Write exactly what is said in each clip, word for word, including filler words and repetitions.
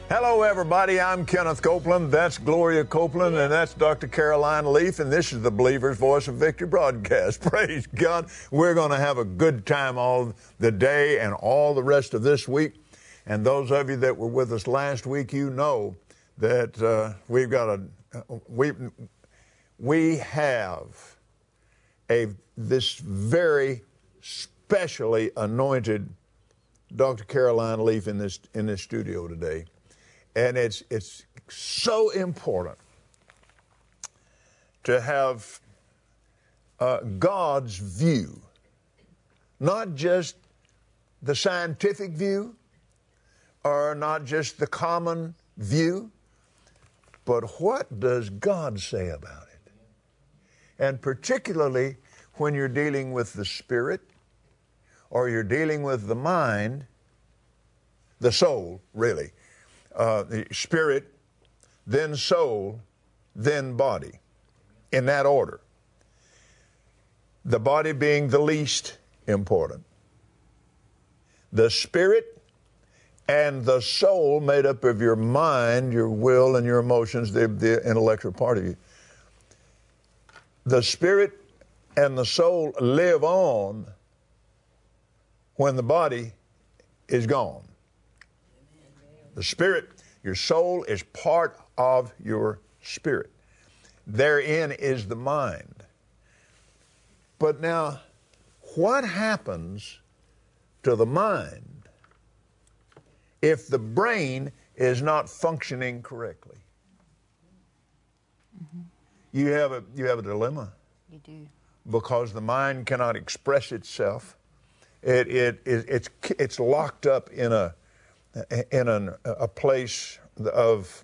Hello, everybody. I'm Kenneth Copeland. That's Gloria Copeland, and that's Doctor Caroline Leaf, and this is the Believer's Voice of Victory broadcast. Praise God. We're going to have a good time all the day and all the rest of this week. And those of you that were with us last week, you know that uh, we've got a we we have a this very specially anointed Doctor Caroline Leaf in this in this studio today. And it's it's so important to have uh, God's view, not just the scientific view or not just the common view, but what does God say about it? And particularly when you're dealing with the spirit or you're dealing with the mind, the soul, really. Uh, the spirit, then soul, then body, in that order. The body being the least important. The spirit and the soul made up of your mind, your will, and your emotions, the, the intellectual part of you. The spirit and the soul live on when the body is gone. The spirit, your soul is part of your spirit. Therein is the mind. But now, what happens to the mind if the brain is not functioning correctly? Mm-hmm. You have a you have a dilemma. You do. Because the mind cannot express itself. It it, it it's it's locked up in a in an, a place of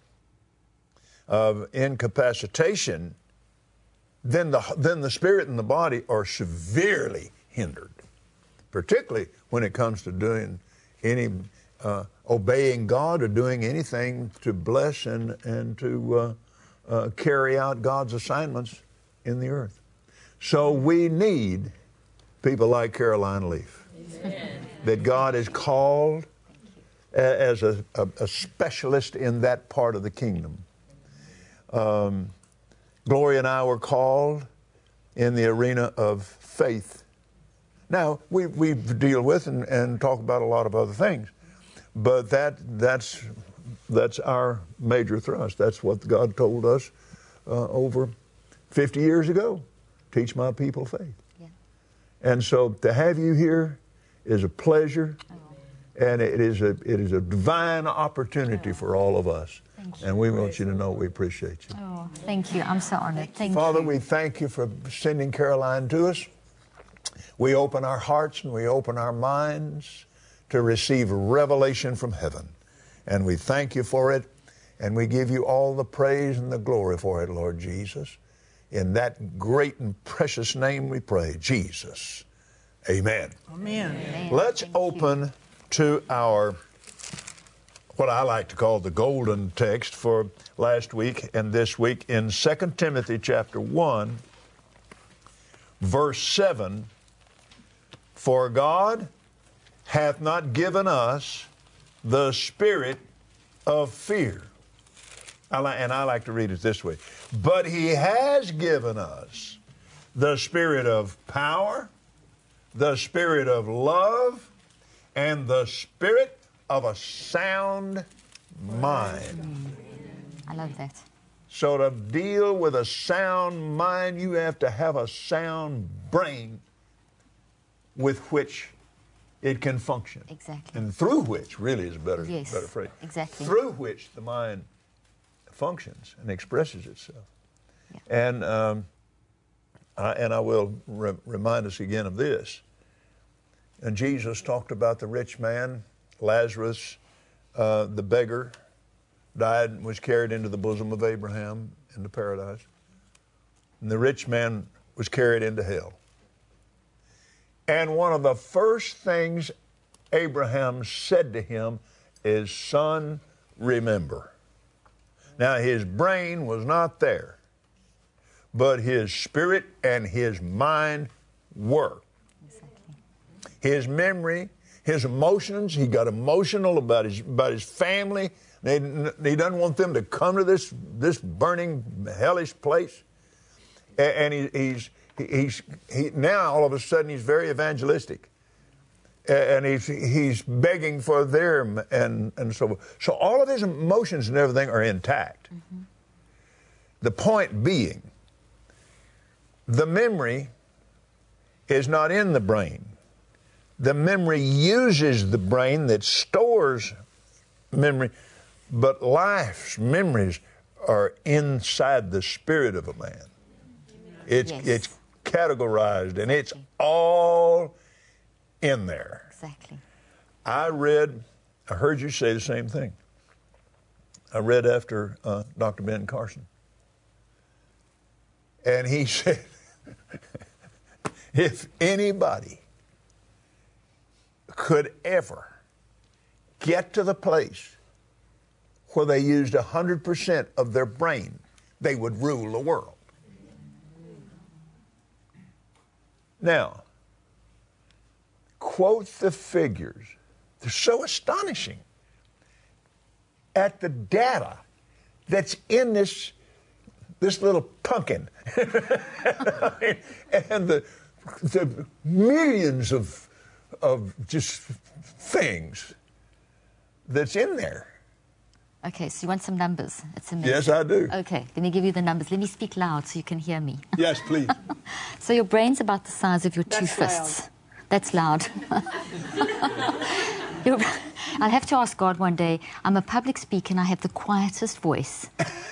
of incapacitation, then the then the spirit and the body are severely hindered, particularly when it comes to doing any uh, obeying God or doing anything to bless and and to uh, uh, carry out God's assignments in the earth. So we need people like Caroline Leaf, Amen. That God has called as a, a, a specialist in that part of the kingdom. Um, Gloria and I were called in the arena of faith. Now, we, we deal with and, and talk about a lot of other things, but that that's that's our major thrust. That's what God told us uh, over fifty years ago. Teach my people faith. Yeah. And so to have you here is a pleasure. Oh. And it is a it is a divine opportunity for all of us. And we want you to know we appreciate you. Oh, thank you. I'm so honored. Thank Father, you. we thank you for sending Caroline to us. We open our hearts and we open our minds to receive revelation from heaven. And we thank you for it. And we give you all the praise and the glory for it, Lord Jesus. In that great and precious name we pray, Jesus. Amen. Amen. Amen. Let's Thank open you. to our, what I like to call the golden text for last week and this week in Second Timothy chapter one, verse seven. For God hath not given us the spirit of fear. I li- and I like to read it this way. But He has given us the spirit of power, the spirit of love, and the spirit of a sound mind. I love that. So to deal with a sound mind, you have to have a sound brain with which it can function. Exactly. And through which, really is a better, Yes, better phrase. exactly. Through which the mind functions and expresses itself. Yeah. And um, I, and I will re- remind us again of this. And Jesus talked about the rich man, Lazarus, uh, the beggar, died and was carried into the bosom of Abraham into paradise. And the rich man was carried into hell. And one of the first things Abraham said to him is, son, remember. Now, his brain was not there, but his spirit and his mind were. Exactly. His memory, his emotions, he got emotional about his, about his family, He, he doesn't want them to come to this, this burning, hellish place. And he, he's, he's, he, now, all of a sudden, he's very evangelistic. And he's, he's begging for them and, and so forth. So all of his emotions and everything are intact. Mm-hmm. The point being, the memory is not in the brain. The memory uses the brain that stores memory, but life's memories are inside the spirit of a man. It's, yes. it's categorized, and it's all in there. Exactly. I read, I heard you say the same thing. I read after uh, Doctor Ben Carson. And he said, if anybody could ever get to the place where they used one hundred percent of their brain, they would rule the world. Now, quote the figures. They're so astonishing at the data that's in this, this little pumpkin. And the, the millions of, of just things that's in there. Okay, so you want some numbers? It's amazing. Yes, I do. Okay, let me give you the numbers. Let me speak loud so you can hear me. Yes, please. So your brain's about the size of your two That's fists. loud. That's loud. Your- I'll have to ask God one day. I'm a public speaker and I have the quietest voice.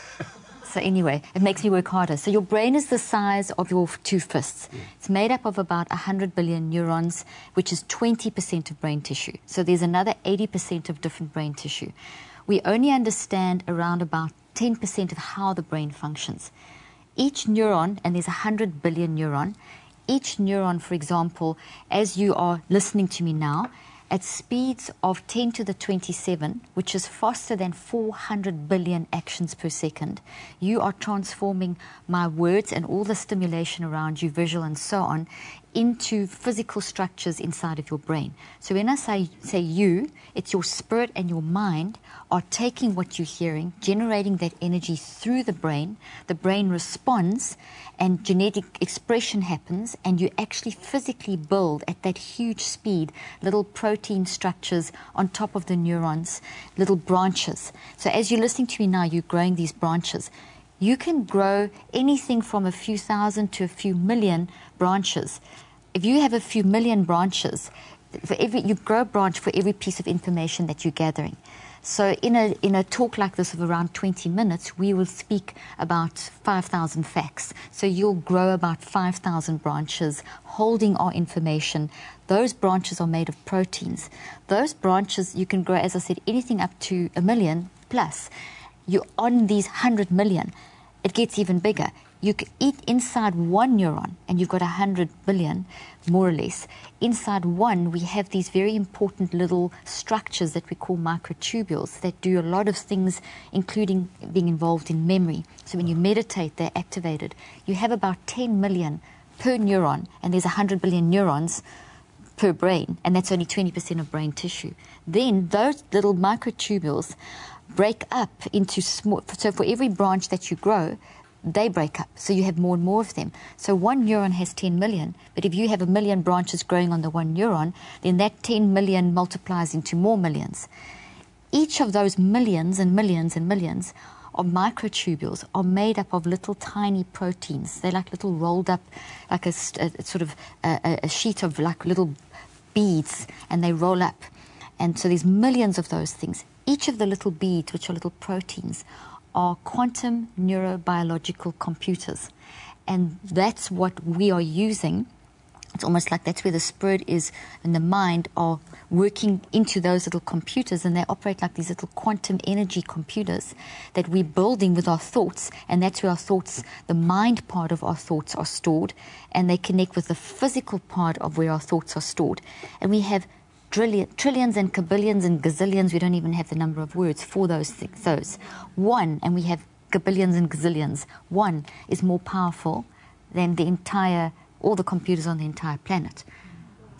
So anyway, it makes me work harder. So your brain is the size of your two fists. It's made up of about one hundred billion neurons, which is twenty percent of brain tissue. So there's another eighty percent of different brain tissue. We only understand around about ten percent of how the brain functions. Each neuron, and there's one hundred billion neuron, each neuron, for example, as you are listening to me now, at speeds of ten to the twenty-seven, which is faster than four hundred billion actions per second, you are transforming my words and all the stimulation around you, visual and so on, into physical structures inside of your brain. So when I say, say you, it's your spirit and your mind are taking what you're hearing, generating that energy through the brain. The brain responds and genetic expression happens, and you actually physically build at that huge speed little protein structures on top of the neurons, little branches. So as you're listening to me now, you're growing these branches. You can grow anything from a few thousand to a few million branches. If you have a few million branches, for every, you grow a branch for every piece of information that you're gathering. So in a, in a talk like this of around twenty minutes, we will speak about five thousand facts. So you'll grow about five thousand branches holding our information. Those branches are made of proteins. Those branches, you can grow, as I said, anything up to a million plus. You're on these one hundred million. It gets even bigger. You can eat inside one neuron, and you've got one hundred billion, more or less. Inside one, we have these very important little structures that we call microtubules that do a lot of things, including being involved in memory. So when you meditate, they're activated. You have about ten million per neuron, and there's one hundred billion neurons per brain, and that's only twenty percent of brain tissue. Then those little microtubules break up into small, so for every branch that you grow, they break up, so you have more and more of them. So one neuron has ten million, but if you have a million branches growing on the one neuron, then that ten million multiplies into more millions. Each of those millions and millions and millions of microtubules are made up of little tiny proteins. They're like little rolled up, like a, a sort of a, a sheet of like little beads, and they roll up. And so there's millions of those things. Each of the little beads, which are little proteins, are quantum neurobiological computers. And that's what we are using. It's almost like that's where the spirit is and the mind are working into those little computers, and they operate like these little quantum energy computers that we're building with our thoughts, and that's where our thoughts, the mind part of our thoughts are stored, and they connect with the physical part of where our thoughts are stored. And we have Trillion, trillions and kabillions and gazillions, we don't even have the number of words for those things. Those. One, and we have kabillions and gazillions, one is more powerful than the entire, all the computers on the entire planet.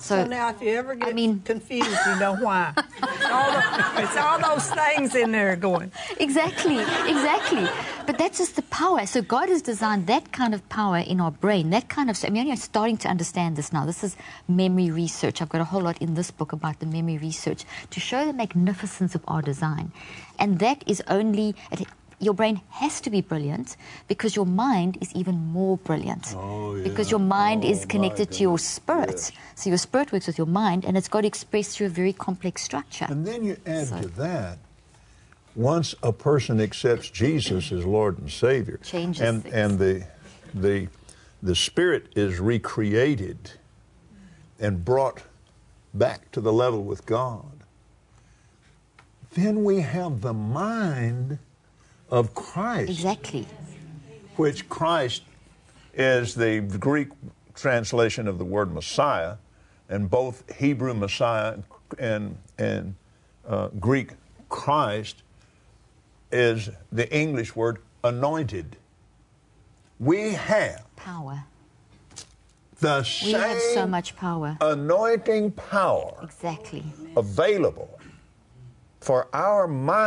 So, So now if you ever get I mean- confused, you know why. It's all, the, it's all those things in there going. Exactly, exactly. But that's just the power. So God has designed that kind of power in our brain, that kind of... I mean, I'm starting to understand this now. This is memory research. I've got a whole lot in this book about the memory research to show the magnificence of our design. And that is only... Your brain has to be brilliant because your mind is even more brilliant. Oh, yeah. Because your mind Oh, is connected my to your goodness. spirit. Yes. So your spirit works with your mind, and it's got to express through a very complex structure. And then you add So- to that, once a person accepts Jesus as Lord and Savior, Changes and things. and the the the spirit is recreated and brought back to the level with God, then we have the mind of Christ. Exactly. Which Christ is the Greek translation of the word Messiah, and both Hebrew Messiah and, and uh, Greek Christ is the English word anointed. We have Power. the We same have so much power. anointing power Exactly. available for our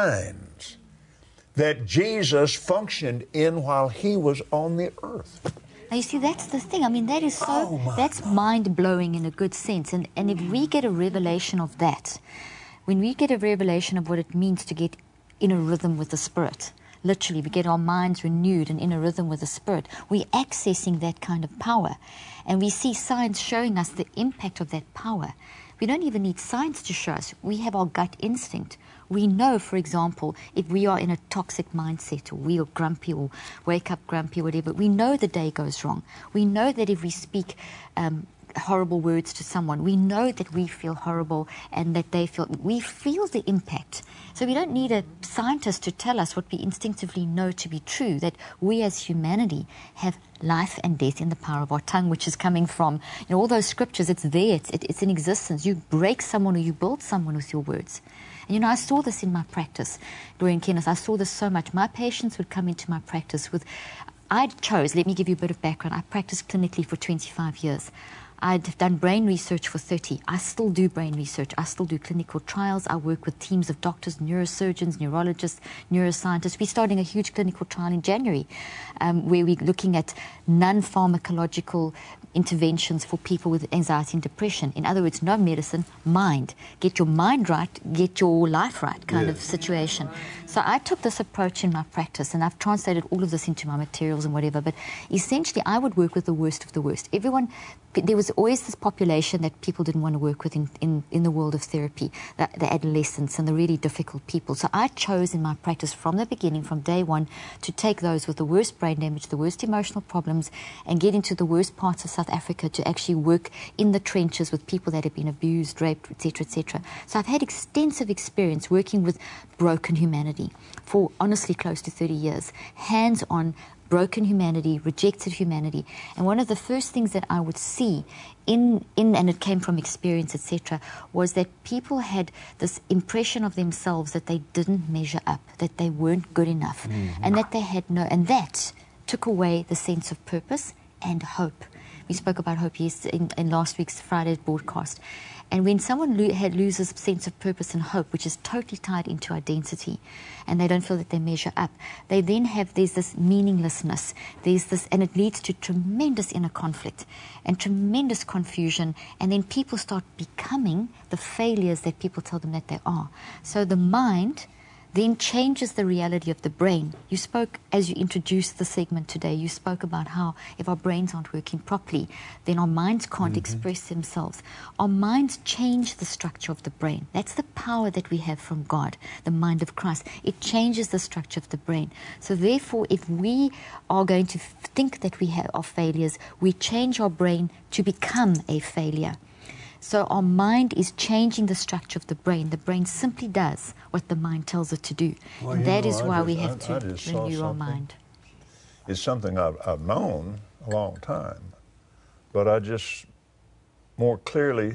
minds that Jesus functioned in while he was on the earth. Now, you see, that's the thing. I mean, that is so, Oh, my that's mind-blowing in a good sense. And, and if we get a revelation of that, when we get a revelation of what it means to get in a rhythm with the Spirit, literally, we get our minds renewed and in a rhythm with the Spirit, we're accessing that kind of power. And we see science showing us the impact of that power. We don't even need science to show us. We have our gut instinct. We know, for example, if we are in a toxic mindset, or we are grumpy, or wake up grumpy, or whatever, we know the day goes wrong. We know that if we speak um, horrible words to someone, we know that we feel horrible and that they feel, we feel the impact. So we don't need a scientist to tell us what we instinctively know to be true, that we as humanity have life and death in the power of our tongue, which is coming from, you know, all those scriptures. It's there, it's, it, it's in existence. You break someone or you build someone with your words. And, you know, I saw this in my practice, Dorian Kenneth. I saw this so much. My patients would come into my practice with, I chose, let me give you a bit of background. I practiced clinically for twenty-five years. I'd done brain research for thirty. I still do brain research. I still do clinical trials. I work with teams of doctors, neurosurgeons, neurologists, neuroscientists. We're starting a huge clinical trial in January um, where we're looking at non-pharmacological interventions for people with anxiety and depression. In other words, no medicine, mind. Get your mind right, get your life right kind of Yes. situation. So I took this approach in my practice, and I've translated all of this into my materials and whatever, but essentially I would work with the worst of the worst. Everyone, there was always this population that people didn't want to work with in, in, in the world of therapy, the, the adolescents and the really difficult people. So I chose in my practice from the beginning, from day one, to take those with the worst brain damage, the worst emotional problems, and get into the worst parts of South Africa to actually work in the trenches with people that have been abused, raped, et cetera, et cetera. So I've had extensive experience working with broken humanity for honestly close to thirty years, hands-on, broken humanity, rejected humanity. And one of the first things that I would see in, in and it came from experience, et cetera, was that people had this impression of themselves that they didn't measure up, that they weren't good enough, mm-hmm. and that they had no, and that took away the sense of purpose and hope. We spoke about hope yesterday in, in last week's Friday broadcast. And when someone lo- had loses sense of purpose and hope, which is totally tied into identity, and they don't feel that they measure up, they then have, there's this meaninglessness, there's this, and it leads to tremendous inner conflict and tremendous confusion, and then people start becoming the failures that people tell them that they are. So the mind then changes the reality of the brain. You spoke, as you introduced the segment today, you spoke about how if our brains aren't working properly, then our minds can't mm-hmm. express themselves. Our minds change the structure of the brain. That's the power that we have from God, the mind of Christ. It changes the structure of the brain. So therefore, if we are going to think that we have, are failures, we change our brain to become a failure. So our mind is changing the structure of the brain. The brain simply does what the mind tells it to do. Well, and that know, is I why just, we have I, I to just saw renew our something. mind. It's something I've, I've known a long time, but I just more clearly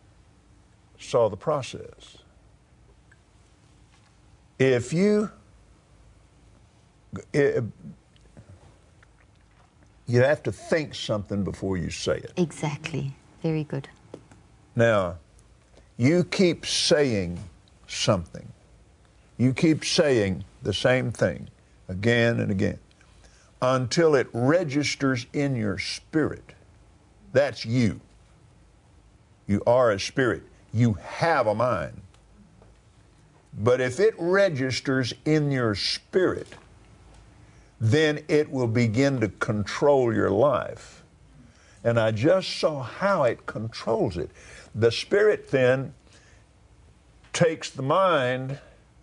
saw the process. If you, it, you have to think something before you say it. Exactly. Very good. Now, you keep saying something. You keep saying the same thing again and again until it registers in your spirit. That's you. You are a spirit. You have a mind. But if it registers in your spirit, then it will begin to control your life. And I just saw how it controls it. The spirit then takes the mind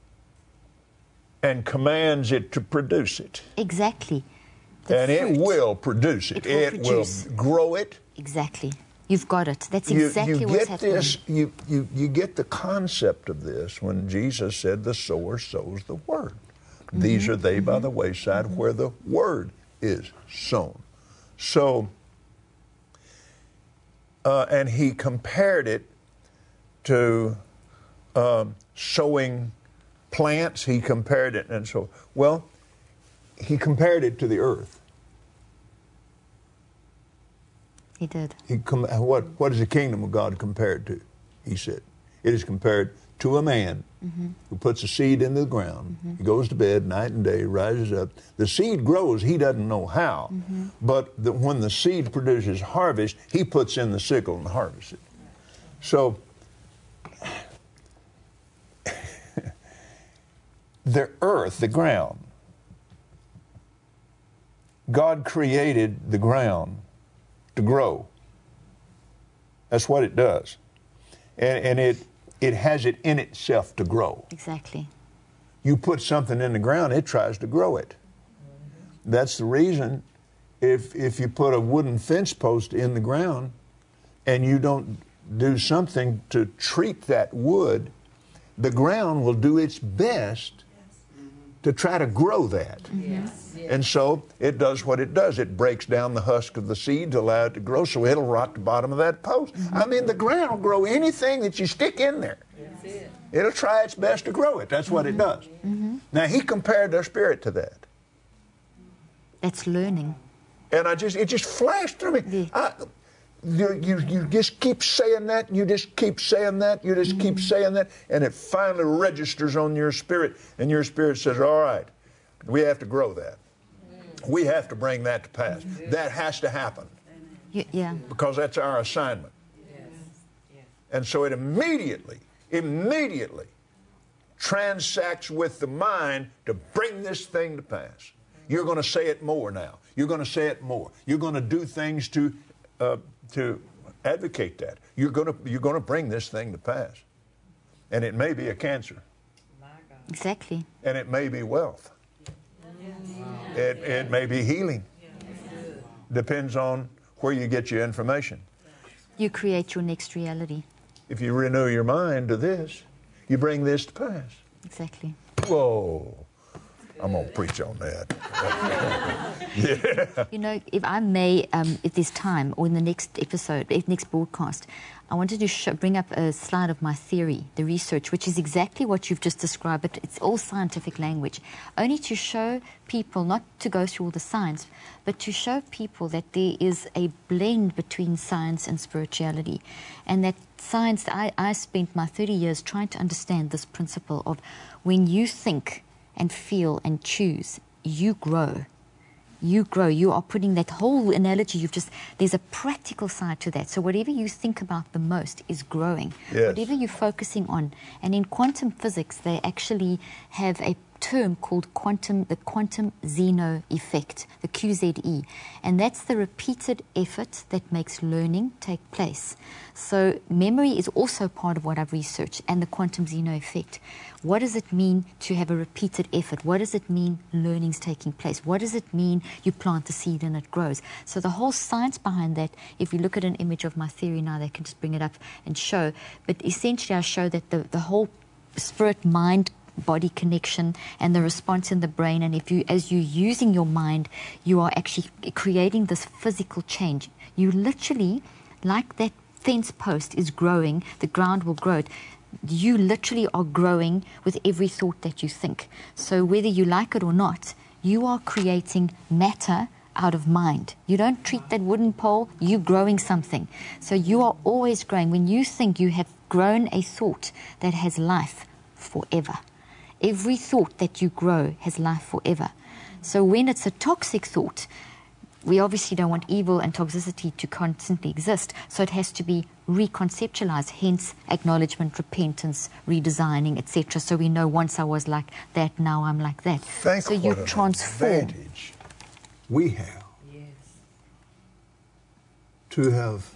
and commands it to produce it. Exactly. The and fruit. it will produce it. It will It produce. will grow it. Exactly. You've got it. That's You, exactly you what's get happening. this, you, you, you get the concept of this when Jesus said the sower sows the word. Mm-hmm. These are they mm-hmm. by the wayside mm-hmm. where the word is sown. So, uh, and he compared it to um, sowing plants. He compared it, and so, well, he compared it to the earth. He did. He com- what, what is the kingdom of God compared to? He said, it is compared to a man mm-hmm. who puts a seed into the ground. Mm-hmm. He goes to bed night and day, rises up. The seed grows, he doesn't know how. Mm-hmm. But the, when the seed produces harvest, he puts in the sickle and harvests it. So, the earth, the ground, God created the ground to grow. That's what it does. And, and it, it has it in itself to grow. Exactly. You put something in the ground, it tries to grow it. That's the reason if, if you put a wooden fence post in the ground and you don't do something to treat that wood, the ground will do its best to try to grow that. Yes. And so it does what it does. It breaks down the husk of the seed to allow it to grow, so it'll rot the bottom of that post. Mm-hmm. I mean, the ground will grow anything that you stick in there. It. It'll try its best to grow it. That's what mm-hmm. it does. Mm-hmm. Now, he compared our spirit to that. That's learning. And I just, it just flashed through me. Yeah. I, you, you, you just keep saying that, you just keep saying that, you just mm-hmm. keep saying that, and it finally registers on your spirit, and your spirit says, all right, we have to grow that. We have to bring that to pass. That has to happen. Yeah. Because that's our assignment. And so it immediately, immediately transacts with the mind to bring this thing to pass. You're going to say it more now. You're going to say it more. You're going to do things to uh, to advocate that. You're going to you're going to bring this thing to pass. And it may be a cancer. Exactly. And it may be wealth. It, it may be healing. Depends on where you get your information. You create your next reality. If you renew your mind to this, you bring this to pass. Exactly. Whoa. I'm going to preach on that. Yeah. You know, if I may, um, if there's time, or in the next episode, next broadcast, I wanted to show, bring up a slide of my theory, the research, which is exactly what you've just described, but it's all scientific language, only to show people, not to go through all the science, but to show people that there is a blend between science and spirituality, and that science, I, I spent my thirty years trying to understand this principle of when you think and feel and choose, you grow. You grow. You are putting that whole analogy, you've just, there's a practical side to that. So whatever you think about the most is growing. Yes. Whatever you're focusing on. And in quantum physics, they actually have a term called quantum, the quantum Zeno effect, the Q Z E. And that's the repeated effort that makes learning take place. So memory is also part of what I've researched, and the quantum Zeno effect. What does it mean to have a repeated effort? What does it mean learning's taking place? What does it mean you plant the seed and it grows? So the whole science behind that, if you look at an image of my theory now, they can just bring it up and show. But essentially I show that the, the whole spirit-mind body connection and the response in the brain, and if you, as you're using your mind, you are actually creating this physical change. You literally, like that fence post is growing, the ground will grow it. You literally are growing with every thought that you think. So whether you like it or not, you are creating matter out of mind. You don't treat that wooden pole, you're growing something. So you are always growing. When you think you have grown a thought that has life forever. Every thought that you grow has life forever. So when it's a toxic thought, we obviously don't want evil and toxicity to constantly exist, so it has to be reconceptualized, hence acknowledgement, repentance, redesigning, et cetera. So we know once I was like that, now I'm like that. Think so you what an transform. advantage we have to have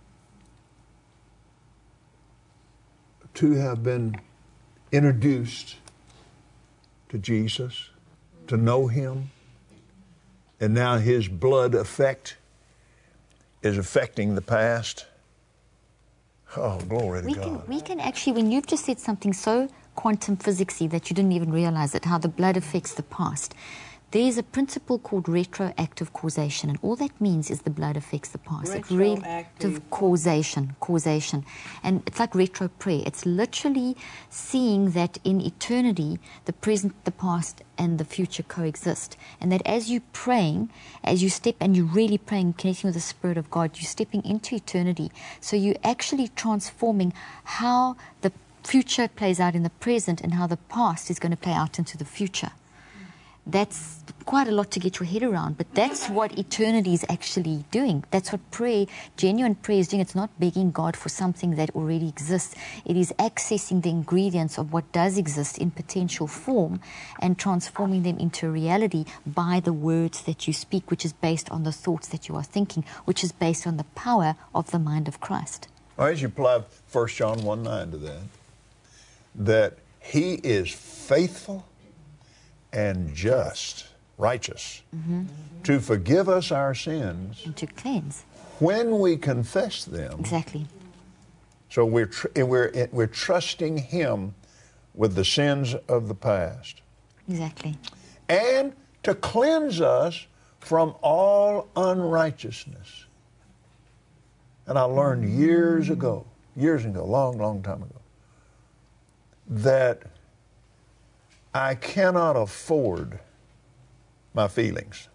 to have been introduced to Jesus, to know him, and now his blood effect is affecting the past. Oh, glory to We God. can, we can actually, when you've just said something so quantum physicsy that you didn't even realize it, how the blood affects the past, there's a principle called retroactive causation, and all that means is the blood affects the past. It's retroactive causation, causation. And it's like retro prayer. It's literally seeing that in eternity, the present, the past, and the future coexist. And that as you're praying, as you step, and you're really praying, connecting with the Spirit of God, you're stepping into eternity. So you're actually transforming how the future plays out in the present and how the past is going to play out into the future. That's quite a lot to get your head around, but that's what eternity is actually doing. That's what prayer, genuine prayer is doing. It's not begging God for something that already exists. It is accessing the ingredients of what does exist in potential form and transforming them into reality by the words that you speak, which is based on the thoughts that you are thinking, which is based on the power of the mind of Christ. Well, as you apply First John one nine to that, that he is faithful and just, righteous, mm-hmm. to forgive us our sins and to cleanse when we confess them. Exactly. So we're tr- we're we're trusting him with the sins of the past. Exactly. And to cleanse us from all unrighteousness. And I learned years ago, years ago, long, long time ago, that I cannot afford my feelings.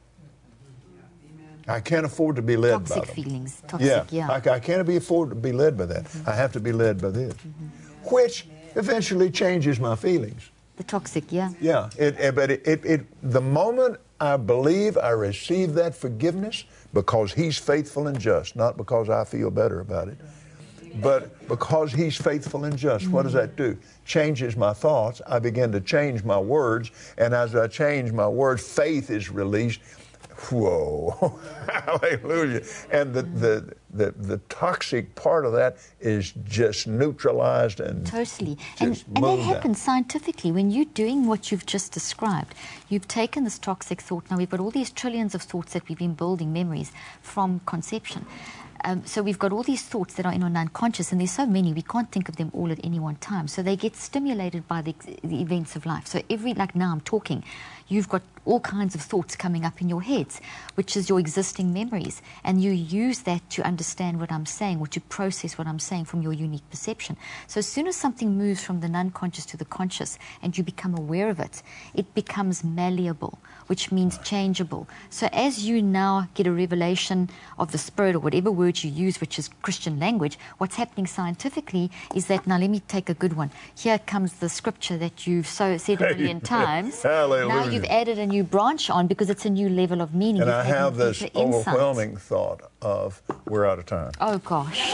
I can't afford to be led Toxic by them. feelings. Toxic, yeah. yeah. I, I can't be afford to be led by that. Mm-hmm. I have to be led by this, mm-hmm. which eventually changes my feelings. The toxic, yeah. Yeah, it, it, but it, it, it, the moment I believe I receive that forgiveness, because he's faithful and just, not because I feel better about it, but because he's faithful and just. What does that do? Changes my thoughts. I begin to change my words, and as I change my words, faith is released. Whoa, hallelujah. And the, the, the, the toxic part of that is just neutralized and totally. And, just and that moved happens out. scientifically. When you're doing what you've just described, you've taken this toxic thought. Now we've got all these trillions of thoughts that we've been building, memories from conception. Um, so we've got all these thoughts that are in our unconscious, and there's so many, we can't think of them all at any one time. So they get stimulated by the, the events of life. So every, like now I'm talking, you've got all kinds of thoughts coming up in your heads, which is your existing memories. And you use that to understand what I'm saying, or to process what I'm saying from your unique perception. So as soon as something moves from the unconscious to the conscious, and you become aware of it, it becomes malleable, which means changeable. So as you now get a revelation of the Spirit, or whatever word you use, which is Christian language, what's happening scientifically is that, now let me take a good one. Here comes the scripture that you've so said a million times. Hallelujah. Now you've added a new branch on because it's a new level of meaning. And You've I have this insight. overwhelming thought of, we're out of time. Oh, gosh.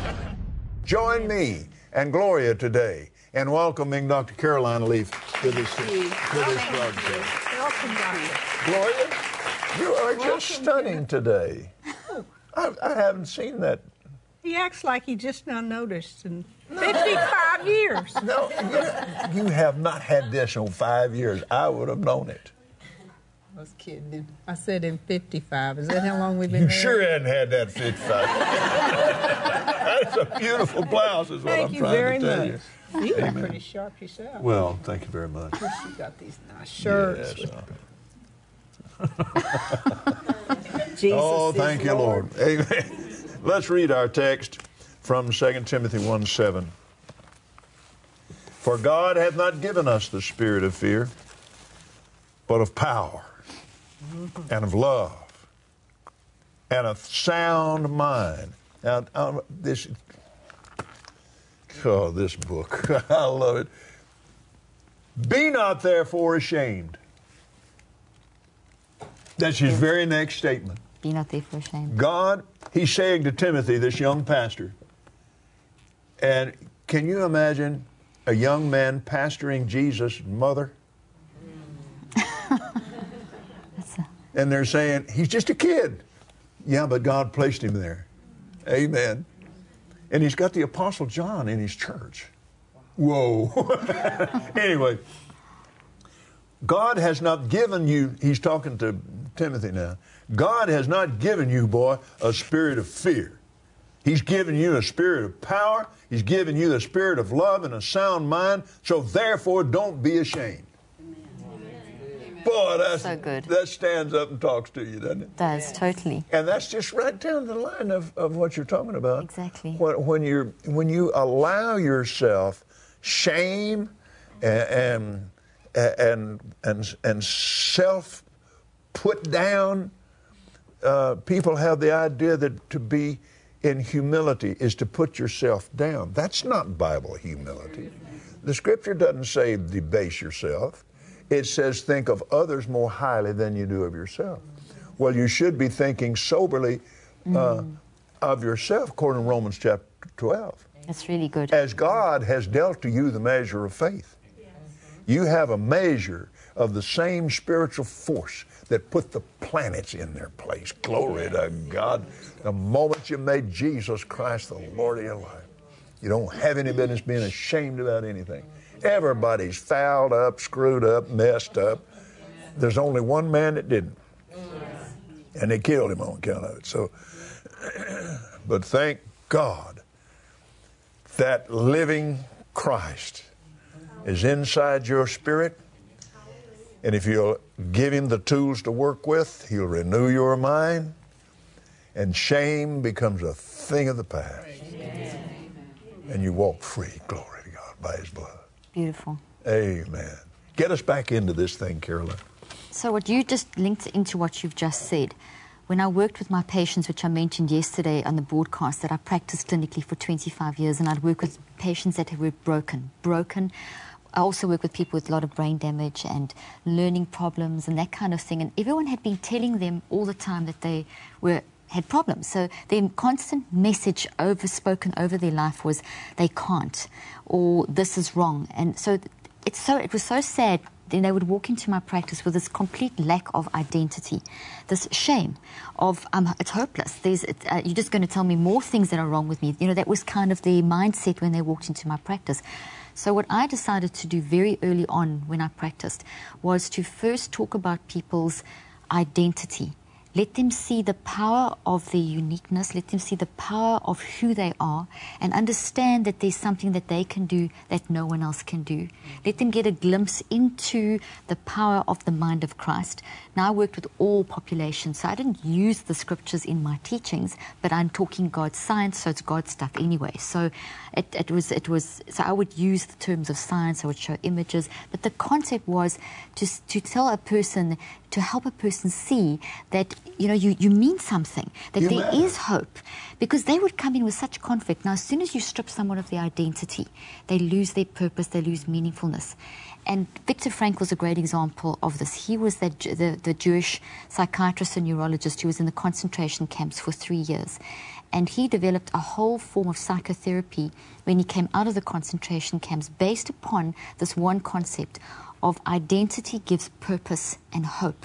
Join me and Gloria today in welcoming Doctor Caroline Leaf to this, to this broadcast. Welcome, Doctor. Gloria, you are Welcome, just stunning today. I, I haven't seen that. He acts like he just now noticed in fifty-five years. No, you, you have not had this in five years. I would have known it. I was kidding. I said in fifty-five. Is that how long we've been You married? sure hadn't had that fifty-five. That's a beautiful blouse, is what Thank I'm you trying very to tell much. you. You got Amen. pretty sharp yourself. Well, thank you very much. You got these nice shirts. Yes, Jesus oh, is thank you, Lord. Amen. Let's read our text from Second Timothy one seven. For God hath not given us the spirit of fear, but of power and of love and a sound mind. Now, uh, this, oh, this book, I love it. Be not therefore ashamed. That's his very next statement. Be not therefore ashamed. God, he's saying to Timothy, this young pastor, and can you imagine a young man pastoring Jesus' mother? That's a... And they're saying, he's just a kid. Yeah, but God placed him there. Amen. And he's got the Apostle John in his church. Whoa. Anyway, God has not given you, he's talking to Timothy now, God has not given you, boy, a spirit of fear. He's given you a spirit of power. He's given you the spirit of love and a sound mind. So therefore, don't be ashamed. Amen. Boy, that's, so good. That stands up and talks to you, doesn't it? Does, totally. And that's just right down the line of, of what you're talking about. Exactly. When, when, you're, when you allow yourself shame and, and, and, and, and self put down, uh, people have the idea that to be in humility is to put yourself down. That's not Bible humility. The Scripture doesn't say debase yourself. It says think of others more highly than you do of yourself. Well, you should be thinking soberly uh, mm. of yourself, according to Romans chapter twelve. That's really good. As God has dealt to you the measure of faith. You have a measure of the same spiritual force that put the planets in their place. Glory to God. The moment you made Jesus Christ the Lord of your life, you don't have any business being ashamed about anything. Everybody's fouled up, screwed up, messed up. There's only one man that didn't. And they killed him on account of it. So, but thank God that living Christ is inside your spirit. And if you'll give him the tools to work with, he'll renew your mind, and shame becomes a thing of the past. Amen. And you walk free, glory to God, by his blood. Beautiful. Amen. Get us back into this thing, Caroline. So what you just linked into what you've just said. When I worked with my patients, which I mentioned yesterday on the broadcast, that I practiced clinically for twenty-five years, and I'd work with patients that were broken, broken. I also work with people with a lot of brain damage and learning problems and that kind of thing. And everyone had been telling them all the time that they were had problems. So their constant message over spoken over their life was they can't, or this is wrong. And so it's so it was so sad. Then they would walk into my practice with this complete lack of identity, this shame of um, it's hopeless. There's it, uh, you're just going to tell me more things that are wrong with me. You know, that was kind of their mindset when they walked into my practice. So what I decided to do very early on when I practiced was to first talk about people's identity. Let them see the power of their uniqueness. Let them see the power of who they are and understand that there's something that they can do that no one else can do. Let them get a glimpse into the power of the mind of Christ. Now I worked with all populations, so I didn't use the scriptures in my teachings, but I'm talking God's science, so it's God's stuff anyway. So it, it was, it was, so I would use the terms of science, I would show images, but the concept was to, to tell a person, to help a person see that, you know, you, you mean something, that you there matter. Is hope. Because they would come in with such conflict. Now, as soon as you strip someone of their identity, they lose their purpose, they lose meaningfulness. And Viktor Frankl is a great example of this. He was the, the, the Jewish psychiatrist and neurologist who was in the concentration camps for three years. And he developed a whole form of psychotherapy when he came out of the concentration camps based upon this one concept of identity gives purpose and hope,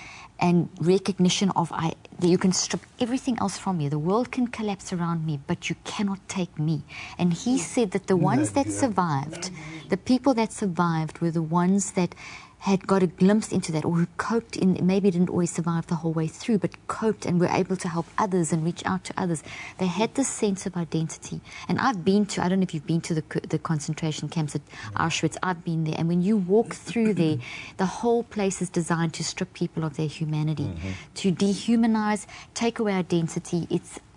and recognition of I, that you can strip everything else from me. The world can collapse around me, but you cannot take me. And he said that the ones that survived, the people that survived were the ones that had got a glimpse into that, or who coped in, maybe didn't always survive the whole way through, but coped and were able to help others and reach out to others. They had this sense of identity. And I've been to, I don't know if you've been to the, the concentration camps at Auschwitz, I've been there. And when you walk through there, the whole place is designed to strip people of their humanity, mm-hmm. to dehumanize, take away identity. It's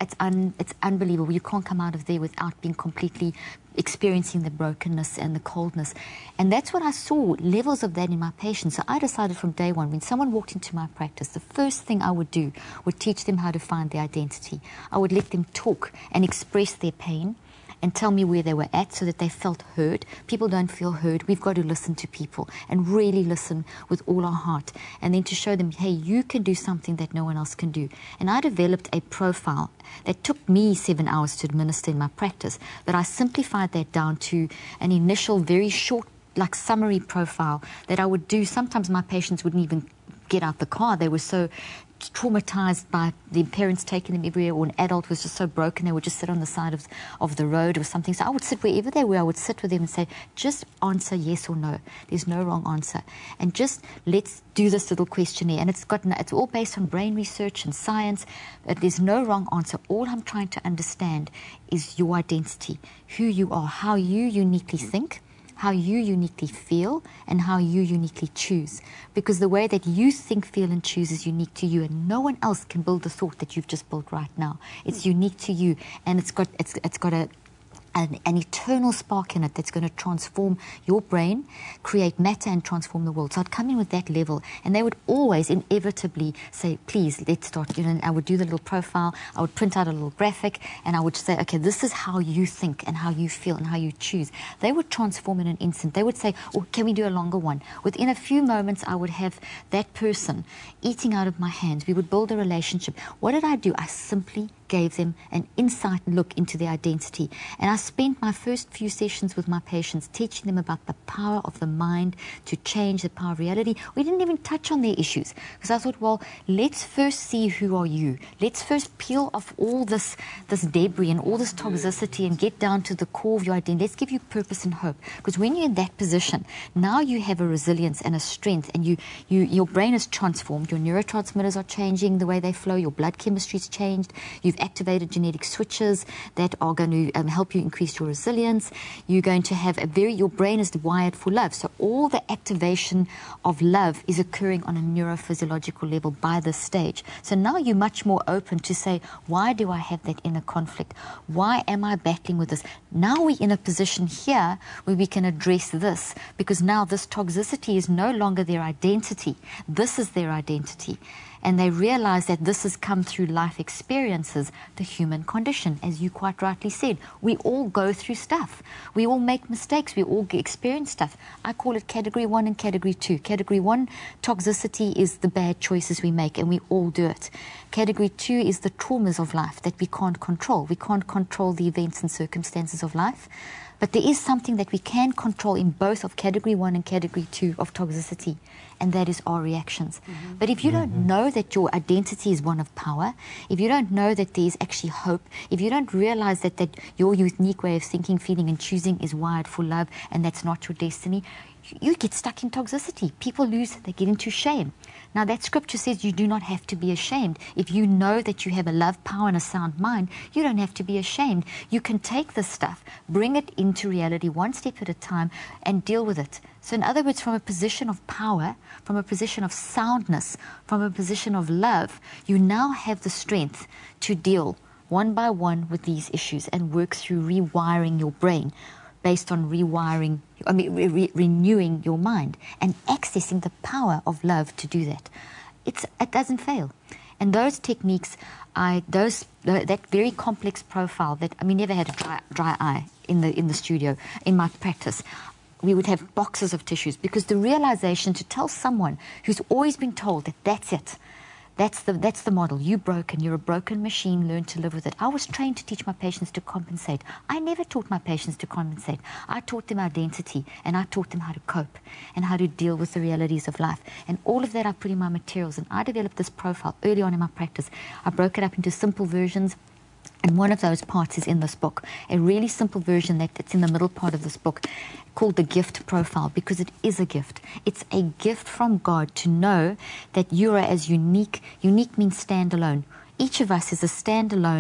it's, un, it's unbelievable. You can't come out of there without being completely experiencing the brokenness and the coldness. And that's what I saw, levels of that in my patients. So I decided from day one, when someone walked into my practice, the first thing I would do would teach them how to find their identity. I would let them talk and express their pain and tell me where they were at so that they felt heard. People don't feel heard. We've got to listen to people and really listen with all our heart. And then to show them, hey, you can do something that no one else can do. And I developed a profile that took me seven hours to administer in my practice, but I simplified that down to an initial, very short, like summary profile that I would do. Sometimes my patients wouldn't even get out the car. They were so traumatized by the parents taking them everywhere, or an adult was just so broken they would just sit on the side of, of the road or something. So I would sit wherever they were, I would sit with them and say, just answer yes or no. There's no wrong answer. And just let's do this little questionnaire. And it's got it's all based on brain research and science. But there's no wrong answer. All I'm trying to understand is your identity, who you are, how you uniquely think, how you uniquely feel, and how you uniquely choose. Because the way that you think, feel, and choose is unique to you, and no one else can build the thought that you've just built right now. It's unique to you, and it's got it's it's got a An, an eternal spark in it that's going to transform your brain, create matter, and transform the world. So I'd come in with that level, and they would always inevitably say, please, let's start. You know, and I would do the little profile, I would print out a little graphic, and I would say, okay, this is how you think and how you feel and how you choose. They would transform in an instant. They would say, oh, can we do a longer one? Within a few moments, I would have that person eating out of my hands. We would build a relationship. What did I do? I simply gave them an insight and look into their identity. And I spent my first few sessions with my patients teaching them about the power of the mind to change, the power of reality. We didn't even touch on their issues, because I thought, well, let's first see who are you. Let's first peel off all this, this debris and all this toxicity and get down to the core of your identity. Let's give you purpose and hope. Because when you're in that position, now you have a resilience and a strength, and you, you your brain is transformed. Your neurotransmitters are changing the way they flow. Your blood chemistry's changed. You've activated genetic switches that are going to um, help you increase your resilience. You're going to have a very, your brain is wired for love. So all the activation of love is occurring on a neurophysiological level by this stage. So now you're much more open to say, why do I have that inner conflict? Why am I battling with this? Now we're in a position here where we can address this, because now this toxicity is no longer their identity. This is their identity. And they realize that this has come through life experiences, the human condition, as you quite rightly said. We all go through stuff. We all make mistakes. We all experience stuff. I call it category one and category two. Category one, toxicity, is the bad choices we make, and we all do it. Category two is the traumas of life that we can't control. We can't control the events and circumstances of life. But there is something that we can control in both of category one and category two of toxicity, and that is our reactions. Mm-hmm. But if you don't mm-hmm. know that your identity is one of power, if you don't know that there is actually hope, if you don't realize that, that your unique way of thinking, feeling, and choosing is wired for love, and that's not your destiny, you get stuck in toxicity. People lose, they get into shame. Now that scripture says you do not have to be ashamed. If you know that you have a love, power, and a sound mind, you don't have to be ashamed. You can take this stuff, bring it into reality one step at a time, and deal with it. So in other words, from a position of power, from a position of soundness, from a position of love, you now have the strength to deal one by one with these issues and work through rewiring your brain based on rewiring, I mean, re re renewing your mind and accessing the power of love to do that. It's, it doesn't fail. And those techniques, I, those, that very complex profile that, I mean, never had a dry, dry eye in the, in the studio, in my practice. We would have boxes of tissues, because the realization to tell someone who's always been told that that's it, That's the, that's the model. You're broken. You're a broken machine. Learn to live with it. I was trained to teach my patients to compensate. I never taught my patients to compensate. I taught them identity, and I taught them how to cope and how to deal with the realities of life. And all of that I put in my materials. And I developed this profile early on in my practice. I broke it up into simple versions. And one of those parts is in this book, a really simple version that, that's in the middle part of this book, called the gift profile, because it is a gift. It's a gift from God to know that you are as unique. Unique means standalone. Each of us is a standalone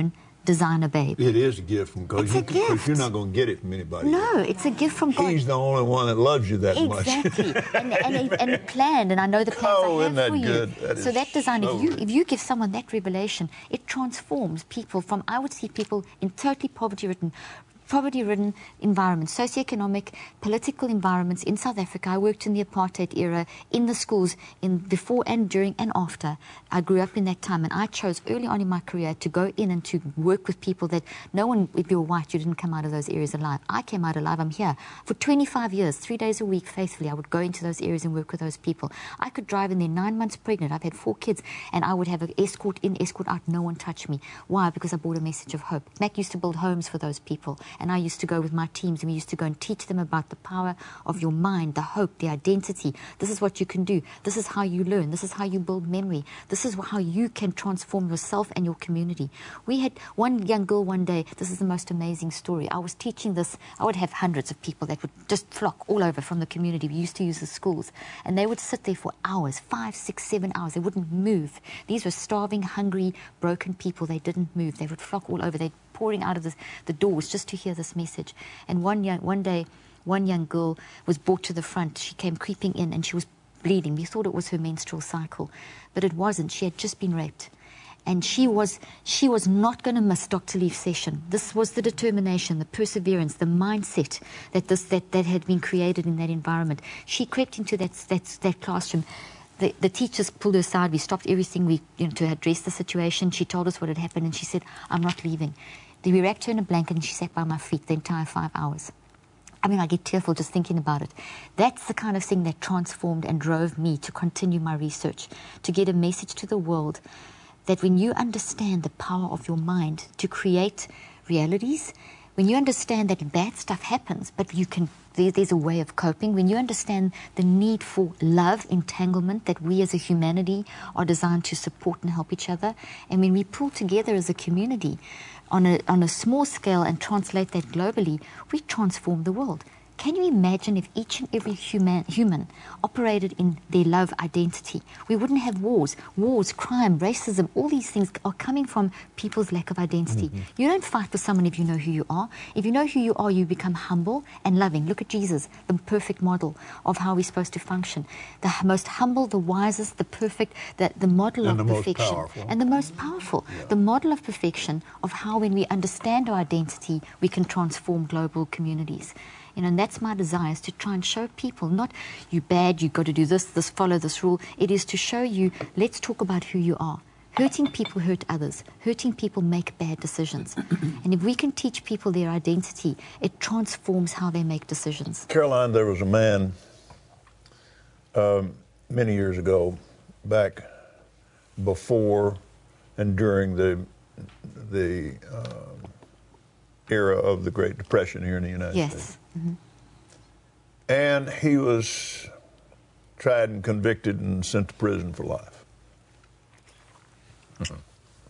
designer babe. It is a gift from God. It's you, a gift. Because you're not going to get it from anybody No, else. it's a gift from God. He's the only one that loves you that Exactly. much. and, and, and, and planned, and I know the plans Oh, I isn't have that for good? you. That so is that design, so if you good. if you give someone that revelation, it transforms people from, I would see people in totally poverty-ridden, poverty-ridden environments, socioeconomic, political environments in South Africa. I worked in the apartheid era, in the schools, in before and during and after. I grew up in that time, and I chose early on in my career to go in and to work with people that no one, if you were white, you didn't come out of those areas alive. I came out alive. I'm here. For twenty-five years, three days a week, faithfully, I would go into those areas and work with those people. I could drive in there nine months pregnant. I've had four kids, and I would have an escort in, escort out. No one touched me. Why? Because I brought a message of hope. Mac used to build homes for those people, and I used to go with my teams, and we used to go and teach them about the power of your mind, the hope, the identity. This is what you can do. This is how you learn. This is how you build memory. This is how you can transform yourself and your community. We had one young girl one day. This is the most amazing story. I was teaching this. I would have hundreds of people that would just flock all over from the community. We used to use the schools, and they would sit there for hours, five, six, seven hours. They wouldn't move. These were starving, hungry, broken people. They didn't move. They would flock all over. They'd pouring out of the, the doors just to hear this message. And one young, one day, one young girl was brought to the front. She came creeping in, and she was bleeding. We thought it was her menstrual cycle, but it wasn't. She had just been raped. And she was, she was not going to miss Doctor Leaf's session. This was the determination, the perseverance, the mindset that, this, that, that had been created in that environment. She crept into that, that, that classroom. The, the teachers pulled her aside. We stopped everything we, you know, to address the situation. She told us what had happened, and she said, I'm not leaving. Then we wrapped her in a blanket, and she sat by my feet the entire five hours. I mean, I get tearful just thinking about it. That's the kind of thing that transformed and drove me to continue my research, to get a message to the world that when you understand the power of your mind to create realities, when you understand that bad stuff happens, but you can, there, there's a way of coping, when you understand the need for love, entanglement, that we as a humanity are designed to support and help each other, and when we pull together as a community on a, on a small scale and translate that globally, we transform the world. Can you imagine if each and every human, human operated in their love identity? We wouldn't have wars. Wars, crime, racism, all these things are coming from people's lack of identity. Mm-hmm. You don't fight for someone if you know who you are. If you know who you are, you become humble and loving. Look at Jesus, the perfect model of how we're supposed to function. The most humble, the wisest, the perfect, the, the model and of the perfection. Most powerful. And the most powerful. Yeah. The model of perfection of how when we understand our identity, we can transform global communities. You know, and that's my desire, is to try and show people, not you bad, you've got to do this, this, follow this rule. It is to show you, let's talk about who you are. Hurting people hurt others. Hurting people make bad decisions. And if we can teach people their identity, it transforms how they make decisions. Caroline, there was a man um, many years ago, back before and during the, the uh, era of the Great Depression here in the United yes. States. Mm-hmm. And he was tried and convicted and sent to prison for life. Uh-huh.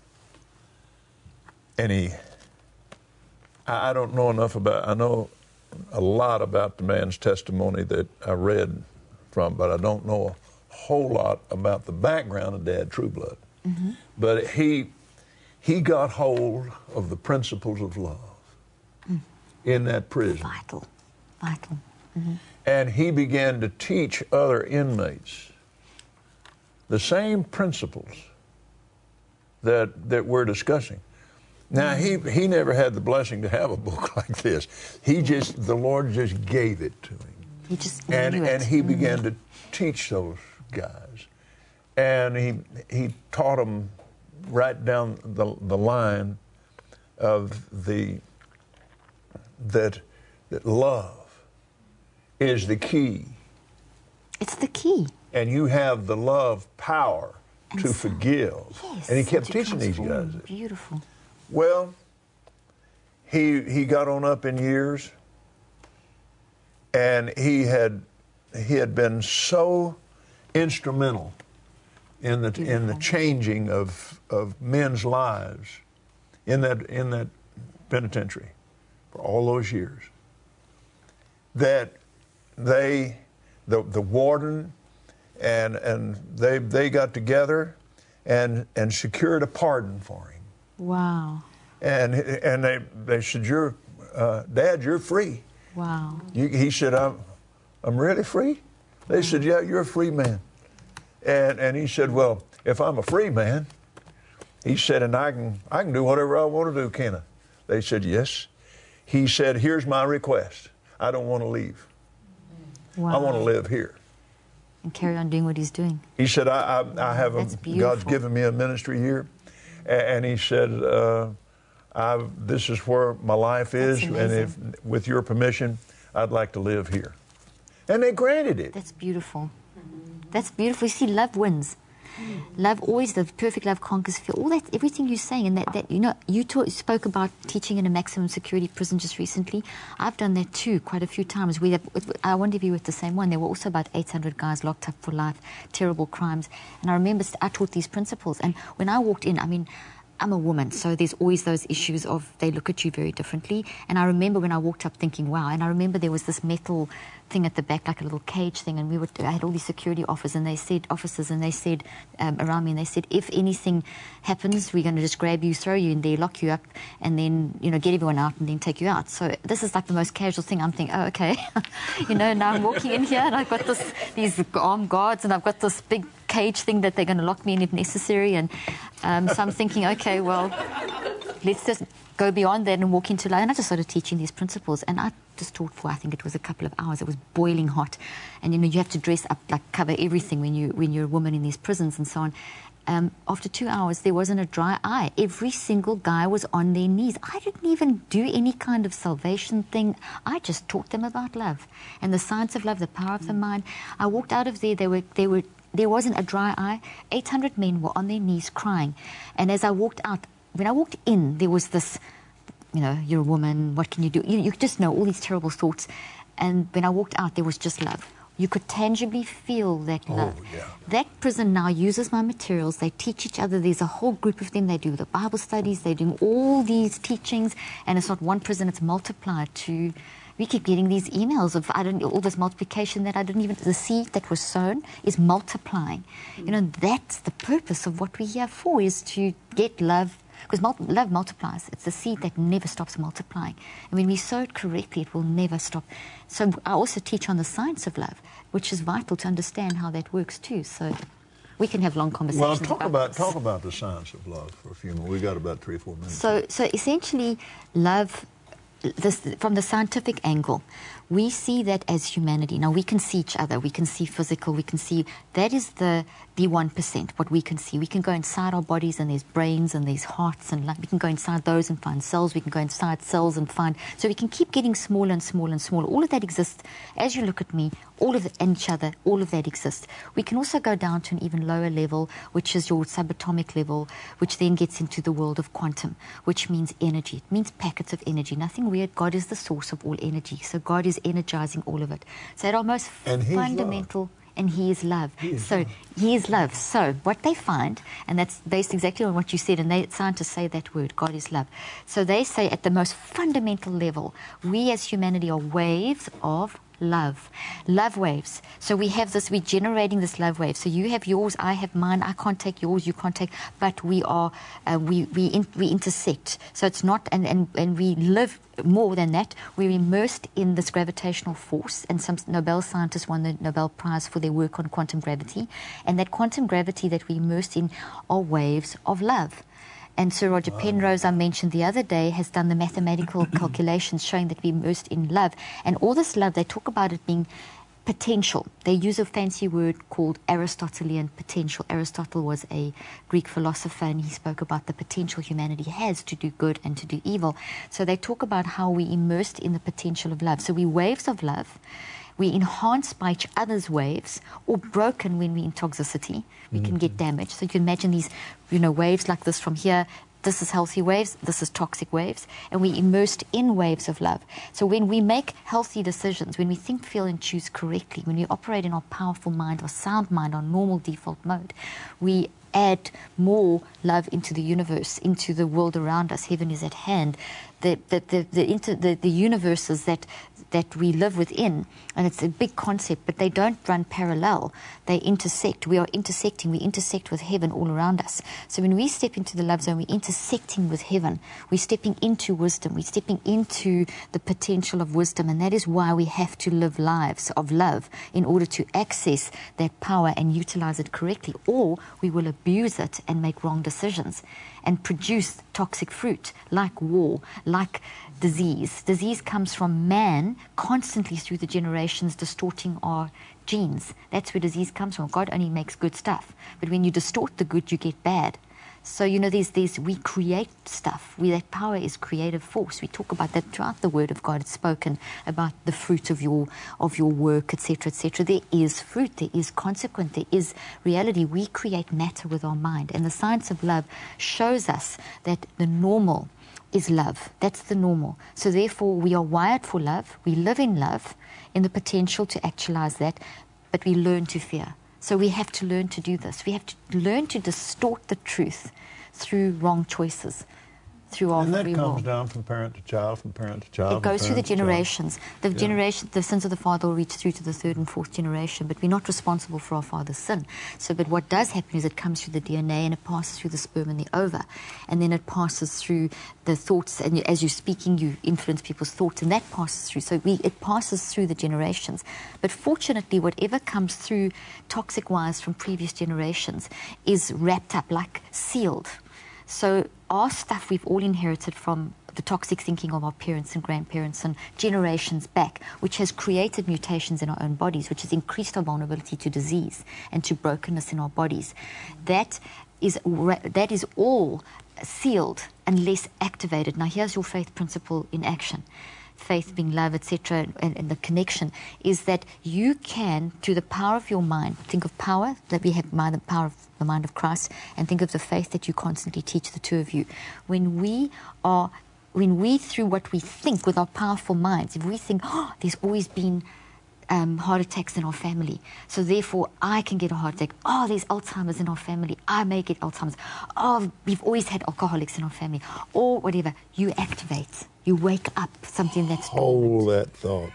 And he, I, I don't know enough about, I know a lot about the man's testimony that I read from, but I don't know a whole lot about the background of Dad Trueblood. Mm-hmm. But he, he got hold of the principles of love mm. in that prison. Vital. Vital. Mm-hmm. And he began to teach other inmates the same principles that that we're discussing. Now, he, he never had the blessing to have a book like this. He just, the Lord just gave it to him. He just and, knew it. and he mm-hmm. began to teach those guys. And he he taught them right down the, the line of the, that, that love is the key. It's the key. And you have the love power and to so, forgive. Yes, and he kept to teaching these transform. guys. Beautiful. Well, he he got on up in years, and he had he had been so instrumental in the Beautiful. in the changing of of men's lives in that in that penitentiary for all those years, that they the the warden and and they they got together and and secured a pardon for him. Wow. And and they they said, "You're, uh, Dad, you're free." Wow. You, he said, "I'm I'm really free." They said, "Yeah, you're a free man." And and he said, "Well, if I'm a free man," he said, "and I can I can do whatever I want to do, can I?" They said, "Yes." He said, "Here's my request. I don't want to leave. Wow. I want to live here." And carry on doing what he's doing. He said, I, I, I have a, That's beautiful. God's given me a ministry here. And he said, uh, I, this is where my life is. That's And if, with your permission, I'd like to live here. And they granted it. That's beautiful. That's beautiful. You see, love wins. Love always, the perfect love conquers fear. All that, everything you're saying, and that, that you know, you taught, spoke about teaching in a maximum security prison just recently. I've done that too, quite a few times. We have, I wonder if you were with the same one. There were also about eight hundred guys locked up for life, terrible crimes. And I remember I taught these principles. And when I walked in, I mean, I'm a woman, so there's always those issues of they look at you very differently. And I remember when I walked up thinking, wow. And I remember there was this metal thing at the back, like a little cage thing, and we would, I had all these security officers, and they said, officers, and they said um, around me, and they said, if anything happens, we're going to just grab you, throw you in there, lock you up, and then, you know, get everyone out and then take you out. So this is like the most casual thing. I'm thinking, oh, okay. You know, now I'm walking in here, and I've got this, these armed guards, and I've got this big cage thing that they're going to lock me in if necessary. And um, so I'm thinking, okay, well, let's just go beyond that and walk into life. And I just started teaching these principles. And I just taught for, I think it was a couple of hours. It was boiling hot. And, you know, you have to dress up, like cover everything when, you, when you're a woman in these prisons and so on. Um, after two hours, there wasn't a dry eye. Every single guy was on their knees. I didn't even do any kind of salvation thing. I just taught them about love and the science of love, the power of the mind. I walked out of there, they were, they were, there wasn't a dry eye. eight hundred men were on their knees crying. And as I walked out, when I walked in, there was this, you know, you're a woman, what can you do? You, you just know all these terrible thoughts. And when I walked out, there was just love. You could tangibly feel that love. Oh, yeah. That prison now uses my materials. They teach each other. There's a whole group of them. They do the Bible studies. They're doing all these teachings. And it's not one prison, it's multiplied to... We keep getting these emails of I don't all this multiplication that I didn't even... The seed that was sown is multiplying. Mm. You know, that's the purpose of what we're here for, is to get love. Because mul love multiplies. It's the seed that never stops multiplying. And when we sow it correctly, it will never stop. So I also teach on the science of love, which is vital to understand how that works too. So we can have long conversations. Well, talk about, about this. talk about the science of love for a few minutes. We've got about three or four minutes. So, so essentially, love, this, from the scientific angle, we see that as humanity. Now, we can see each other. We can see physical. We can see... That is the, the one percent, what we can see. We can go inside our bodies, and there's brains, and there's hearts, and we can go inside those and find cells. We can go inside cells and find... So we can keep getting smaller and smaller and smaller. All of that exists. As you look at me, all of it, and each other, all of that exists. We can also go down to an even lower level, which is your subatomic level, which then gets into the world of quantum, which means energy. It means packets of energy. Nothing weird. God is the source of all energy. So God is energizing all of it. So at our most fundamental... Love. And he is love. He is so love. He is love. So what they find, and that's based exactly on what you said, and they, scientists say that word, God is love. So they say at the most fundamental level, we as humanity are waves of love. Love waves. So we have this, we're generating this love wave. So you have yours, I have mine, I can't take yours, you can't take, but we are, uh, we, we, in, we intersect. So it's not, and, and, and we live more than that. We're immersed in this gravitational force, and some Nobel scientists won the Nobel Prize for their work on quantum gravity. And that quantum gravity that we're immersed in are waves of love. And Sir Roger wow. Penrose, I mentioned the other day, has done the mathematical calculations showing that we're immersed in love. And all this love, they talk about it being potential. They use a fancy word called Aristotelian potential. Aristotle was a Greek philosopher, and he spoke about the potential humanity has to do good and to do evil. So they talk about how we're immersed in the potential of love. So we're waves of love. We enhanced by each other's waves, or broken when we're in toxicity. We mm-hmm. can get damaged. So you can imagine these, you know, waves like this from here. This is healthy waves, this is toxic waves, and we're immersed in waves of love. So when we make healthy decisions, when we think, feel, and choose correctly, when we operate in our powerful mind, our sound mind, our normal default mode, we add more love into the universe, into the world around us. Heaven is at hand. the the the the, inter, the, the universes that that we live within, and it's a big concept, but they don't run parallel. They intersect. We are intersecting. We intersect with heaven all around us. So when we step into the love zone, we're intersecting with heaven. We're stepping into wisdom. We're stepping into the potential of wisdom, and that is why we have to live lives of love in order to access that power and utilize it correctly, or we will abuse it and make wrong decisions and produce toxic fruit like war, like disease. Disease comes from man constantly through the generations distorting our genes. That's where disease comes from. God only makes good stuff. But when you distort the good, you get bad. So, you know, there's, there's, we create stuff. We, that power is creative force. We talk about that throughout the Word of God. It's spoken about the fruit of your, of your work, et cetera, et cetera. There is fruit. There is consequence. There is reality. We create matter with our mind. And the science of love shows us that the normal is love. That's the normal. So therefore, we are wired for love. We live in love, in the potential to actualize that, but we learn to fear. So we have to learn to do this. We have to learn to distort the truth through wrong choices, through our and that free comes will. down from parent to child, from parent to child. It goes through the generations. The Yeah. generation, the sins of the father will reach through to the third and fourth generation, but we're not responsible for our father's sin. So, but what does happen is it comes through the D N A and it passes through the sperm and the ova, and then it passes through the thoughts. And as you're speaking, you influence people's thoughts, and that passes through. So we, it passes through the generations. But fortunately, whatever comes through toxic-wise from previous generations is wrapped up, like sealed. So our stuff we've all inherited from the toxic thinking of our parents and grandparents and generations back, which has created mutations in our own bodies, which has increased our vulnerability to disease and to brokenness in our bodies. That is, that is all sealed unless activated. Now here's your faith principle in action. Faith being love, et cetera, and, and the connection is that you can, through the power of your mind, think of power, that we have mind, the power of the mind of Christ, and think of the faith that you constantly teach the two of you. When we are, when we, through what we think with our powerful minds, if we think, oh, there's always been Um, heart attacks in our family, so therefore I can get a heart attack. Oh, there's Alzheimer's in our family, I may get Alzheimer's. Oh, we've always had alcoholics in our family, or whatever. You activate, you wake up something that's Hold that thought.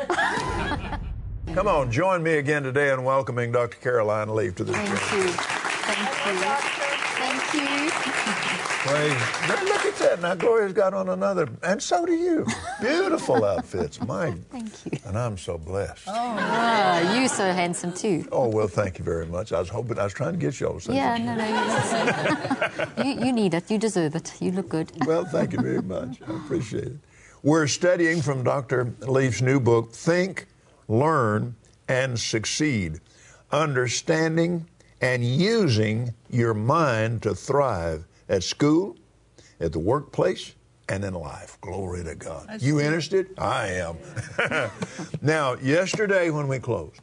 Come on, join me again today in welcoming Doctor Caroline Leaf to this Thank program. you. Thank you. Thank you. Praise. Now look at that. Now Gloria's got on another, and so do you. Beautiful outfits. My, Thank you. and I'm so blessed. Oh. Ah, you so handsome too. oh, well, thank you very much. I was hoping, I was trying to get you all to say Yeah, something. no, no, you, you, you need it. You deserve it. You look good. Well, thank you very much. I appreciate it. We're studying from Doctor Leaf's new book, Think, Learn, and Succeed. Understanding and using your mind to thrive at school, at the workplace, and in life. Glory to God. That's you good. interested? I am. Now, yesterday when we closed,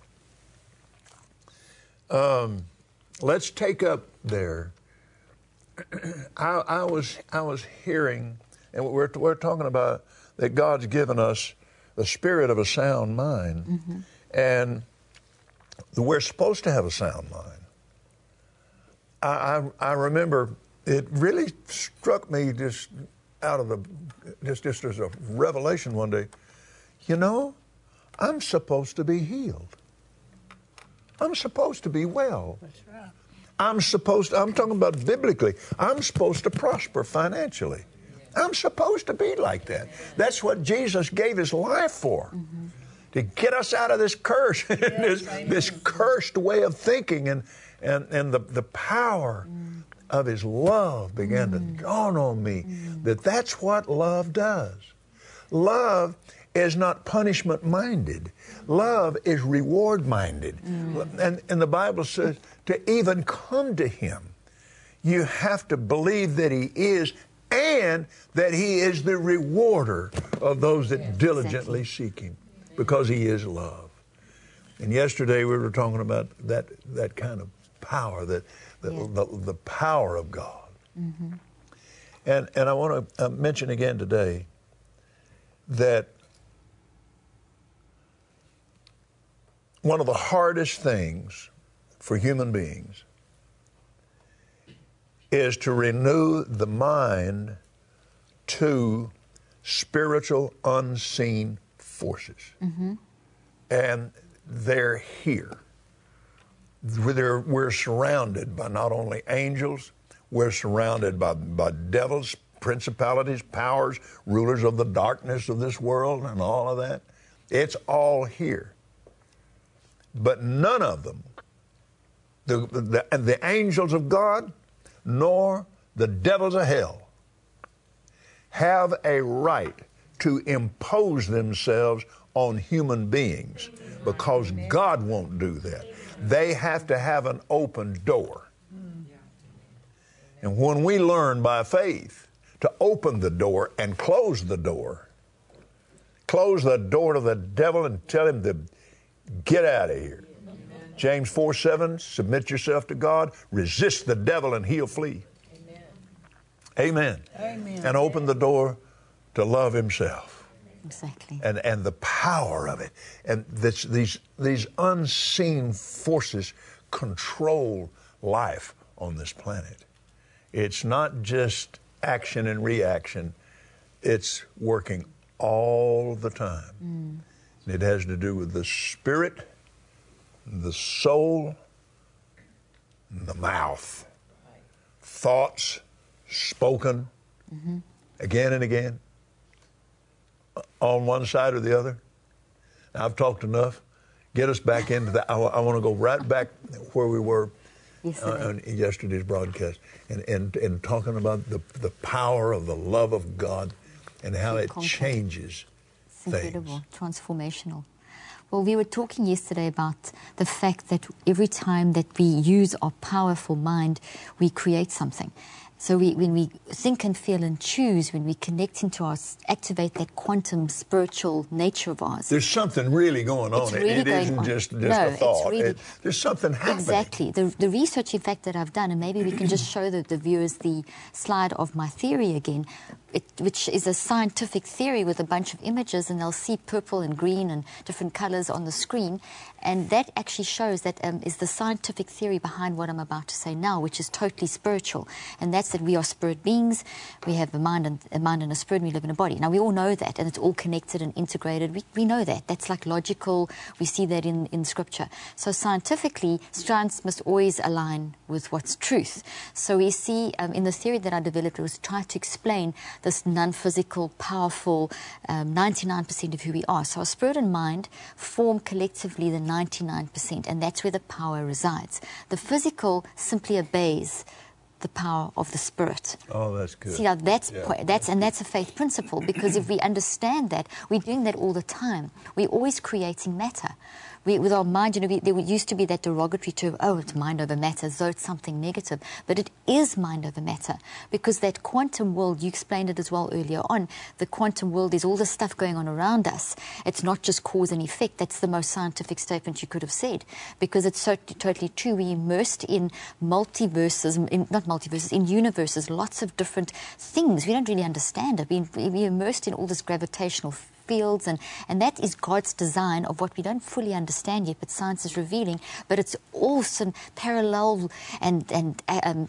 um, let's take up there. I, I was I was hearing, and we're we're talking about that God's given us the spirit of a sound mind, Mm-hmm. and we're supposed to have a sound mind. I, I I remember it really struck me just out of the just just as a revelation one day. You know, I'm supposed to be healed. I'm supposed to be well. That's right. I'm supposed to, I'm talking about biblically, I'm supposed to prosper financially. I'm supposed to be like that. That's what Jesus gave his life for, mm-hmm. to get us out of this curse, Yes, this, this cursed way of thinking. And, and, and the, the power mm. of his love began mm. to dawn on me mm. that that's what love does. Love is not punishment-minded. Love is reward-minded. Mm. And, and the Bible says to even come to him, you have to believe that he is and that he is the rewarder of those that yes, diligently exactly. seek him, because he is love. And yesterday we were talking about that that kind of power, that the, yeah. the, the power of God. Mm-hmm. And, and I want to uh, mention again today that one of the hardest things for human beings is to renew the mind to spiritual unseen forces. Mm-hmm. And they're here. We're, we're surrounded by not only angels, we're surrounded by, by devils, principalities, powers, rulers of the darkness of this world and all of that. It's all here. But none of them, the, the, the angels of God, nor the devils of hell, have a right to impose themselves on human beings, because God won't do that. They have to have an open door. And when we learn by faith to open the door and close the door, close the door to the devil and tell him to get out of here. James four seven, submit yourself to God, resist the devil and he'll flee. Amen. Amen. And open the door to love himself. Exactly. And and the power of it. And this, these these unseen forces control life on this planet. It's not just action and reaction. It's working all the time. Mm. And it has to do with the spirit, the soul, and the mouth. Thoughts spoken mm-hmm. again and again, on one side or the other. Now, I've talked enough. Get us back into that. I, I want to go right back where we were uh, on yesterday's broadcast, and, and, and talking about the, the power of the love of God and how it changes it's incredible, things. Transformational. Well, we were talking yesterday about the fact that every time that we use our powerful mind, we create something. So we, when we think and feel and choose, when we connect into our, activate that quantum spiritual nature of ours. There's something really going on. It's really it going isn't on. just, just no, a thought. It's really, it, there's something happening. Exactly. The, the research, in fact, that I've done, and maybe we can just show the, the viewers the slide of my theory again, it, which is a scientific theory with a bunch of images, and they'll see purple and green and different colors on the screen. And that actually shows that um, is the scientific theory behind what I'm about to say now, which is totally spiritual. And that's that we are spirit beings. We have a mind and a mind and a spirit, and we live in a body. Now, we all know that, and it's all connected and integrated. We, we know that. That's like logical. We see that in, in Scripture. So scientifically, science must always align with what's truth. So we see um, in the theory that I developed, it was to try to explain this non-physical, powerful um, ninety-nine percent of who we are. So our spirit and mind form collectively the ninety-nine percent, and that's where the power resides. The physical simply obeys the power of the spirit. Oh, that's good. See, now that's, yeah. that's and that's a faith principle, because if we understand that, we're doing that all the time. We're always creating matter. We, with our mind, you know, we, there used to be that derogatory term, oh, it's mind over matter, as though it's something negative. But it is mind over matter, because that quantum world, you explained it as well earlier on, the quantum world is all the stuff going on around us. It's not just cause and effect. That's the most scientific statement you could have said, because it's so totally true. We're immersed in multiverses, in, not multiverses, in universes, lots of different things. We don't really understand it. We, we're immersed in all this gravitational fields, and, and that is God's design of what we don't fully understand yet, but science is revealing. But it's also parallel and, and um,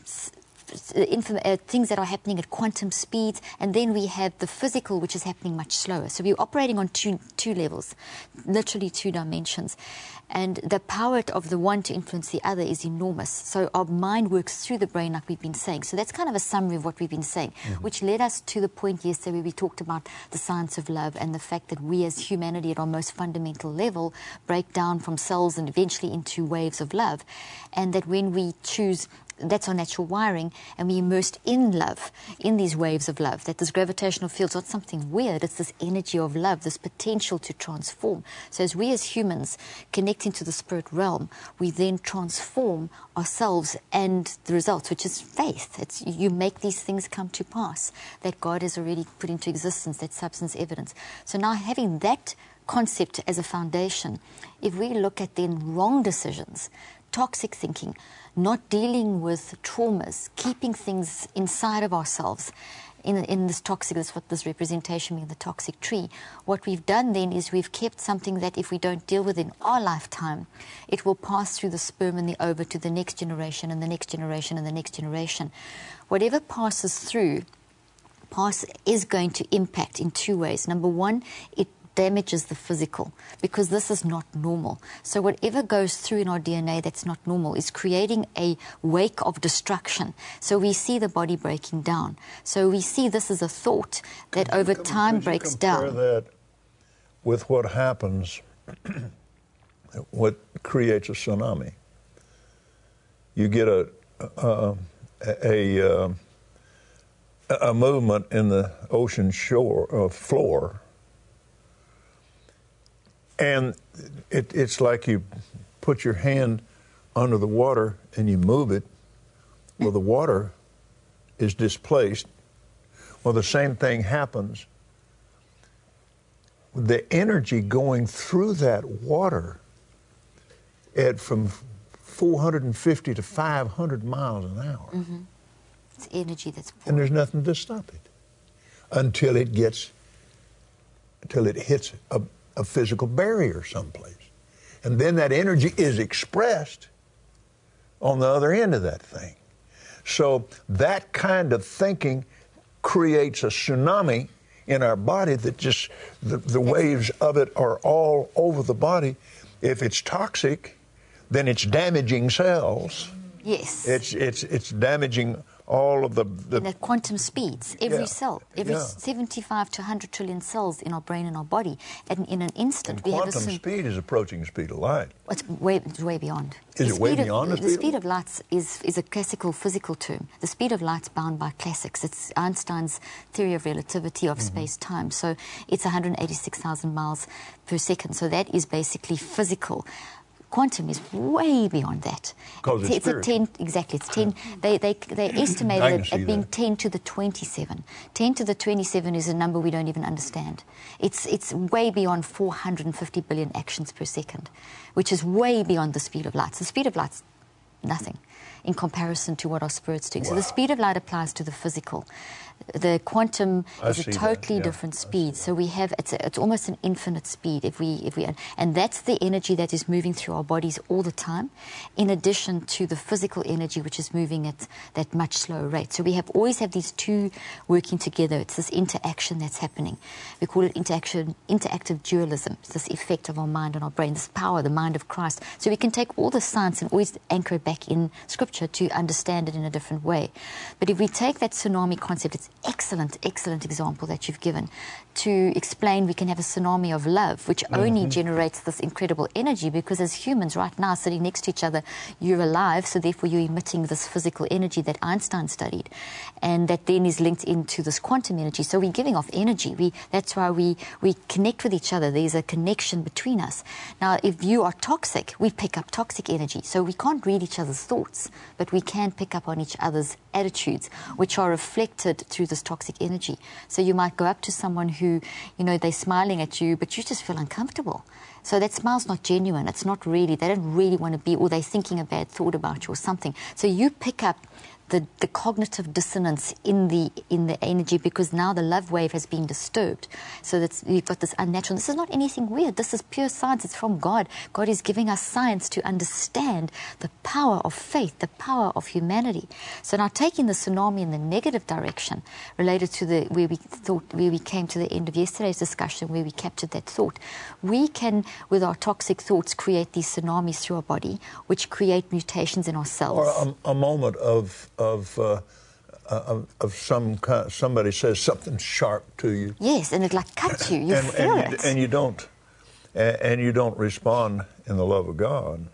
uh, things that are happening at quantum speeds, and then we have the physical, which is happening much slower. So we're operating on two, two levels, literally two dimensions. And the power of the one to influence the other is enormous. So our mind works through the brain, like we've been saying. So that's kind of a summary of what we've been saying, mm-hmm. which led us to the point yesterday where we talked about the science of love and the fact that we as humanity at our most fundamental level break down from cells and eventually into waves of love. And that when we choose, that's our natural wiring, and we're immersed in love, in these waves of love, that this gravitational field's not something weird, it's this energy of love, this potential to transform. So as we as humans connect into the spirit realm, we then transform ourselves and the results, which is faith. It's, you make these things come to pass that God has already put into existence, that substance evidence. So now having that concept as a foundation, if we look at then wrong decisions, toxic thinking, not dealing with traumas, keeping things inside of ourselves in, in this toxic, that's what this representation means, the toxic tree. What we've done then is we've kept something that if we don't deal with in our lifetime, it will pass through the sperm and the ova to the next generation and the next generation and the next generation. Whatever passes through pass is going to impact in two ways. Number one, it damages the physical, because this is not normal. So whatever goes through in our D N A that's not normal is creating a wake of destruction. So we see the body breaking down. So we see this as a thought that Could you over com- time could you breaks compare down. that with what happens, what creates a tsunami. You get a a, a, a, a movement in the ocean shore uh, floor, and it, it's like you put your hand under the water and you move it. Well, the water is displaced. Well, the same thing happens. The energy going through that water at from four hundred fifty to five hundred miles an hour. Mm-hmm. It's energy that's poured. And there's nothing to stop it until it gets, until it hits a, a physical barrier someplace. And then that energy is expressed on the other end of that thing. So that kind of thinking creates a tsunami in our body that just, the, the waves of it are all over the body. If it's toxic, then it's damaging cells. Yes. It's it's it's damaging all of the... the and at quantum speeds, every Yeah, cell, every yeah. seventy-five to one hundred trillion cells in our brain and our body, and in an instant and we have a... quantum syn- speed is approaching the speed of light. It's way, it's way beyond. Is The it way speed of- beyond the the speed of speed of light is, is a classical physical term. The speed of light's bound by classics. It's Einstein's theory of relativity of Mm-hmm. space-time. So it's one hundred eighty-six thousand miles per second. So that is basically physical. Quantum is way beyond that. 'Cause it's It's a ten, exactly, it's ten, they, they, they I estimated can it see at being that. ten to the twenty-seven. ten to the twenty-seven is a number we don't even understand. It's, it's way beyond four hundred fifty billion actions per second, which is way beyond the speed of light. The speed of light's nothing in comparison to what our spirit's doing. So the Wow. speed of light applies to the physical. The quantum I is a see that, totally yeah. different speed. So we have it's a, it's almost an infinite speed if we if we and that's the energy that is moving through our bodies all the time, in addition to the physical energy which is moving at that much slower rate. So we have always have these two working together. It's this interaction that's happening. We call it interaction interactive dualism. It's this effect of our mind and our brain, this power, the mind of Christ. So we can take all the science and always anchor it back in Scripture to understand it in a different way. But if we take that tsunami concept, it's excellent, excellent example that you've given to explain we can have a tsunami of love, which only Mm-hmm. generates this incredible energy, because as humans right now sitting next to each other, you're alive, so therefore you're emitting this physical energy that Einstein studied, and that then is linked into this quantum energy. So we're giving off energy. We, that's why we, we connect with each other. There's a connection between us. Now, if you are toxic, we pick up toxic energy. So we can't read each other's thoughts, but we can pick up on each other's attitudes, which are reflected through this toxic energy. So you might go up to someone who, you know, they're smiling at you, but you just feel uncomfortable. So that smile's not genuine. It's not really, they don't really want to be, or they're thinking a bad thought about you or something. So you pick up the, the cognitive dissonance in the in the energy, because now the love wave has been disturbed. So that's, you've got this unnatural. This is not anything weird. This is pure science. It's from God. God is giving us science to understand the power of faith, the power of humanity. So now taking the tsunami in the negative direction, related to the where we thought where we came to the end of yesterday's discussion, where we captured that thought, we can, with our toxic thoughts, create these tsunamis through our body, which create mutations in our cells. Or a, a moment of of uh, of, of some kind, somebody says something sharp to you. Yes, and it like cuts you. You and, feel and you, it. and you don't, and you don't respond in the love of God,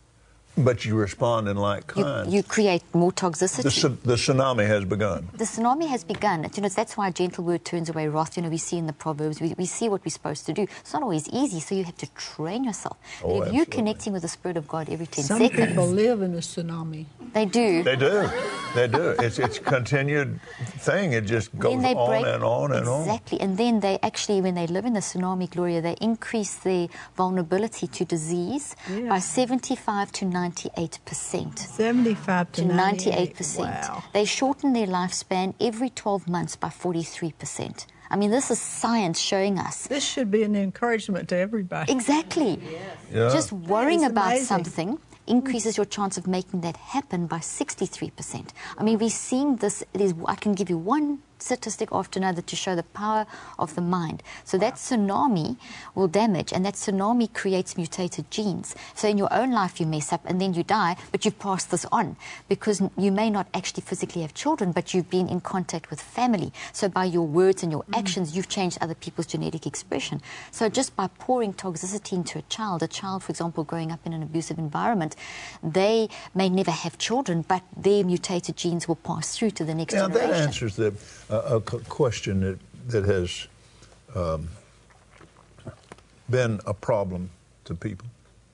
but you respond in like you, kind. you create more toxicity. the, tsu- the tsunami has begun. The tsunami has begun. You know, that's why a gentle word turns away wrath. You know, we see in the Proverbs, we, we see what we're supposed to do. It's not always easy, so you have to train yourself. Oh, but if you're absolutely. connecting with the Spirit of God every ten Some seconds, people live in a tsunami. they do. They do, they do. It's it's a continued thing. It just goes Then they on break, and on and on. exactly. And then they actually, when they live in the tsunami, Gloria, they increase their vulnerability to disease Yeah. by seventy-five to ninety-eight percent. seventy-five to To ninety-eight percent. Wow. They shorten their lifespan every twelve months by forty-three percent. I mean, this is science showing us. This should be an encouragement to everybody. Exactly. Yeah. Just worrying That is about amazing. something increases your chance of making that happen by sixty-three percent. I mean, we're seeing this. There's, I can give you one statistic after another to show the power of the mind. So that tsunami will damage, and that tsunami creates mutated genes. So in your own life you mess up and then you die, but you've passed this on, because you may not actually physically have children, but you've been in contact with family. So by your words and your actions, you've changed other people's genetic expression. So just by pouring toxicity into a child, a child, for example, growing up in an abusive environment, they may never have children, but their mutated genes will pass through to the next now, generation. That answers the, uh, a question that, that has um, been a problem to people.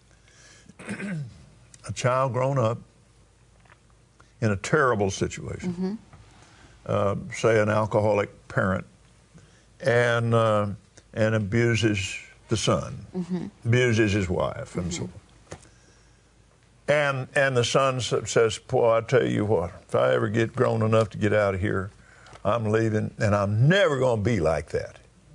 A child grown up in a terrible situation, mm-hmm. uh, say an alcoholic parent, and, uh, and abuses the son, mm-hmm. abuses his wife, and mm-hmm. so on. And, and the son says, boy, I tell you what, if I ever get grown enough to get out of here, I'm leaving, and I'm never going to be like that.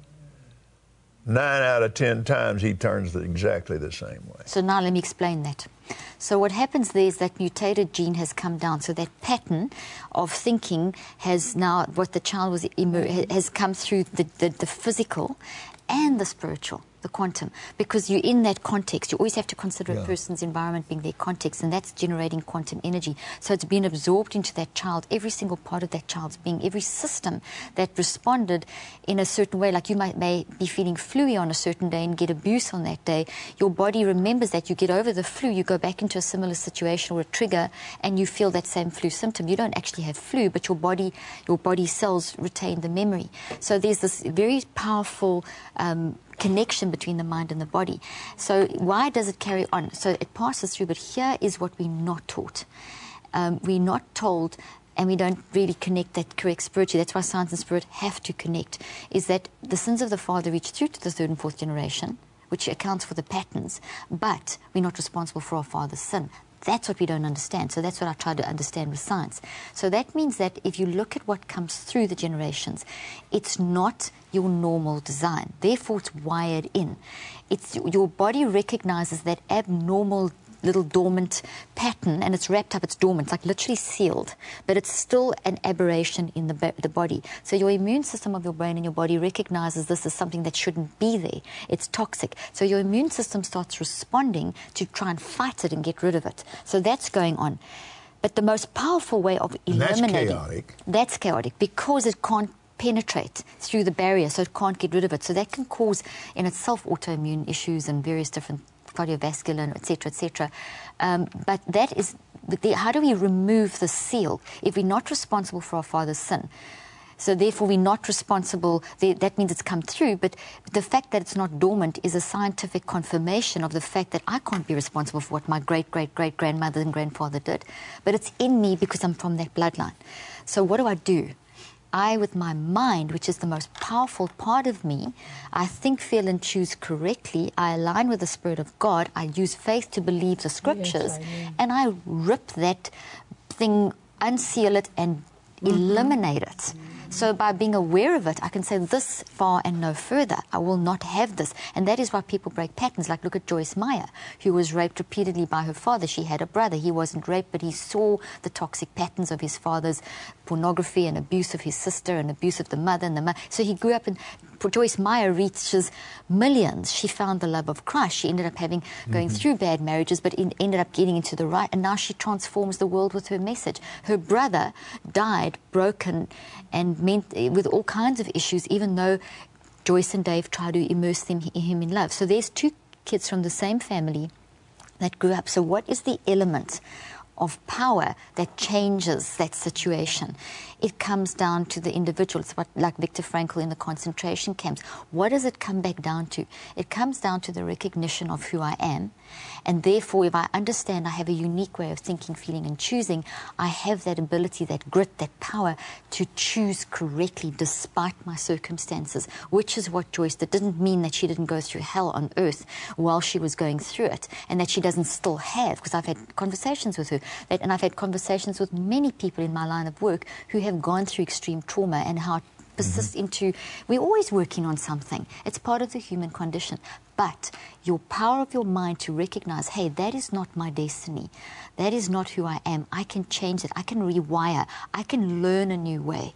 Nine out of ten times he turns the, exactly the same way. So now let me explain that. So what happens there is that mutated gene has come down. So that pattern of thinking has now, what the child was, has come through the, the, the physical and the spiritual, the quantum, because you're in that context. You always have to consider yeah. a person's environment being their context, and that's generating quantum energy. So it's been absorbed into that child, every single part of that child's being, every system that responded in a certain way. Like you might may be feeling flu-y on a certain day and get abuse on that day. Your body remembers that. You get over the flu, you go back into a similar situation or a trigger, and you feel that same flu symptom. You don't actually have flu, but your body, your body cells retain the memory. So there's this very powerful um, connection between the mind and the body. So why does it carry on? So it passes through, but here is what we're not taught. Um, we're not told, and we don't really connect that correct spiritually. That's why science and spirit have to connect, is that the sins of the father reach through to the third and fourth generation, which accounts for the patterns, but we're not responsible for our father's sin. That's what we don't understand. So that's what I try to understand with science. So that means that if you look at what comes through the generations, it's not your normal design. Therefore, it's wired in. It's your body recognizes that abnormal little dormant pattern, and it's wrapped up, it's dormant, it's like literally sealed, but it's still an aberration in the, the body. So your immune system of your brain and your body recognizes this as something that shouldn't be there. It's toxic. So your immune system starts responding to try and fight it and get rid of it. So that's going on. But the most powerful way of eliminating... That's chaotic. That's chaotic because it can't penetrate through the barrier, so it can't get rid of it. So that can cause in itself autoimmune issues and various different cardiovascular, et cetera, et cetera. Um, but that is, the, how do we remove the seal if we're not responsible for our father's sin? So therefore we're not responsible, that means it's come through, but the fact that it's not dormant is a scientific confirmation of the fact that I can't be responsible for what my great-great-great-grandmother and grandfather did, but it's in me because I'm from that bloodline. So what do I do? I, with my mind, which is the most powerful part of me, I think, feel, and choose correctly. I align with the Spirit of God. I use faith to believe the Scriptures. Yes, and I rip that thing, unseal it, and mm-hmm. eliminate it. Mm-hmm. So by being aware of it, I can say this far and no further. I will not have this. And that is why people break patterns. Like look at Joyce Meyer, who was raped repeatedly by her father. She had a brother. He wasn't raped, but he saw the toxic patterns of his father's pornography and abuse of his sister and abuse of the mother and the mother. So he grew up in... Joyce Meyer reaches millions. She found the love of Christ. She ended up having going mm-hmm. through bad marriages, but in, ended up getting into the right, and now she transforms the world with her message. Her brother died broken and meant, with all kinds of issues, even though Joyce and Dave tried to immerse them, him in love. So there's two kids from the same family that grew up. So what is the element of power that changes that situation? It comes down to the individual. It's what, like Viktor Frankl in the concentration camps. What does it come back down to? It comes down to the recognition of who I am, and therefore if I understand I have a unique way of thinking, feeling and choosing, I have that ability, that grit, that power to choose correctly despite my circumstances, which is what Joyce did. It didn't mean that she didn't go through hell on earth while she was going through it, and that she doesn't still have, because I've had conversations with her, that, and I've had conversations with many people in my line of work who have gone through extreme trauma and how it persists mm-hmm. into, we're always working on something. It's part of the human condition. But your power of your mind to recognize, hey, that is not my destiny. That is not who I am. I can change it. I can rewire. I can learn a new way.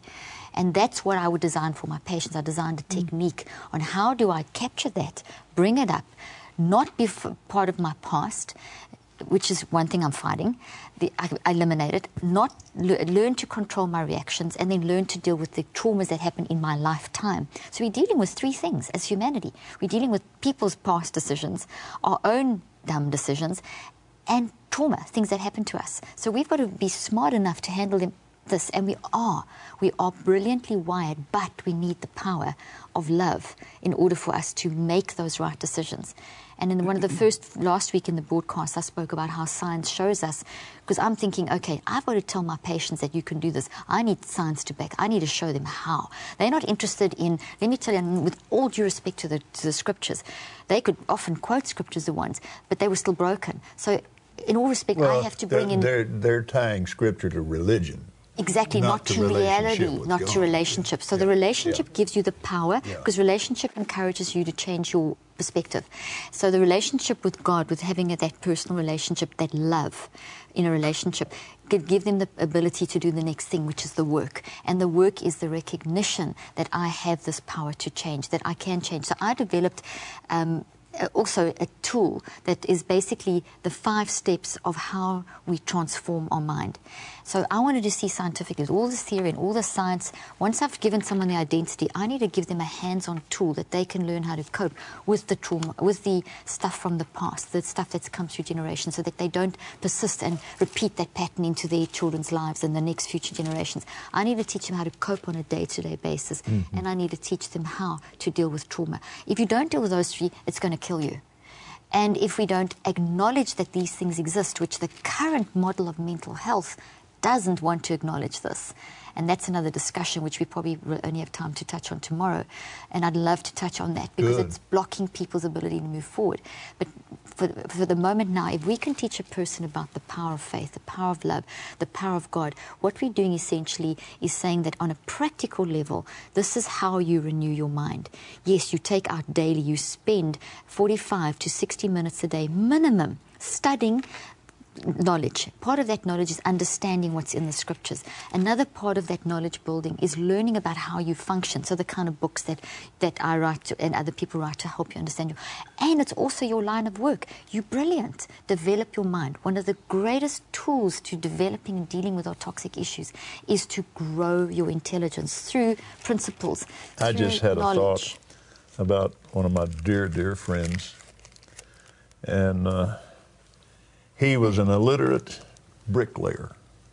And that's what I would design for my patients. I designed a technique on how do I capture that, bring it up, not be f- part of my past, which is one thing I'm fighting. The, I, I eliminate it, not le- learn to control my reactions, and then learn to deal with the traumas that happen in my lifetime. So we're dealing with three things as humanity. We're dealing with people's past decisions, our own dumb decisions, and trauma, things that happen to us. So we've got to be smart enough to handle them, this, and we are. We are brilliantly wired, but we need the power of love in order for us to make those right decisions. And in one of the first, last week in the broadcast, I spoke about how science shows us, because I'm thinking, okay, I've got to tell my patients that you can do this. I need science to back. I need to show them how. They're not interested in, let me tell you, and with all due respect to the, to the scriptures, they could often quote scriptures, the ones, but they were still broken. So in all respect, well, I have to bring they're, in... They're, they're tying scripture to religion. Exactly, not, not to, to reality, not God. to relationship. So yeah. the relationship yeah. gives you the power, because yeah. relationship encourages you to change your perspective. So the relationship with God, with having a, that personal relationship, that love in a relationship, could give them the ability to do the next thing, which is the work. And the work is the recognition that I have this power to change, that I can change. So I developed... Um, also a tool that is basically the five steps of how we transform our mind. So I wanted to see scientifically, all this theory and all the science. Once I've given someone the identity, I need to give them a hands-on tool that they can learn how to cope with the trauma, with the stuff from the past, the stuff that's come through generations, so that they don't persist and repeat that pattern into their children's lives and the next future generations. I need to teach them how to cope on a day-to-day basis, mm-hmm. and I need to teach them how to deal with trauma. If you don't deal with those three, it's going to kill you. And if we don't acknowledge that these things exist, which the current model of mental health doesn't want to acknowledge this, and that's another discussion which we probably will only have time to touch on tomorrow, and I'd love to touch on that because Good. It's blocking people's ability to move forward. But for, for the moment now, if we can teach a person about the power of faith, the power of love, the power of God, what we're doing essentially is saying that on a practical level, this is how you renew your mind. Yes, you take out daily, you spend forty-five to sixty minutes a day minimum studying knowledge. Part of that knowledge is understanding what's in the scriptures. Another part of that knowledge building is learning about how you function. So the kind of books that, that I write to, and other people write to help you understand you. And it's also your line of work. You're brilliant. Develop your mind. One of the greatest tools to developing and dealing with our toxic issues is to grow your intelligence through principles. I through just had knowledge. a thought about one of my dear, dear friends. And uh, he was an illiterate bricklayer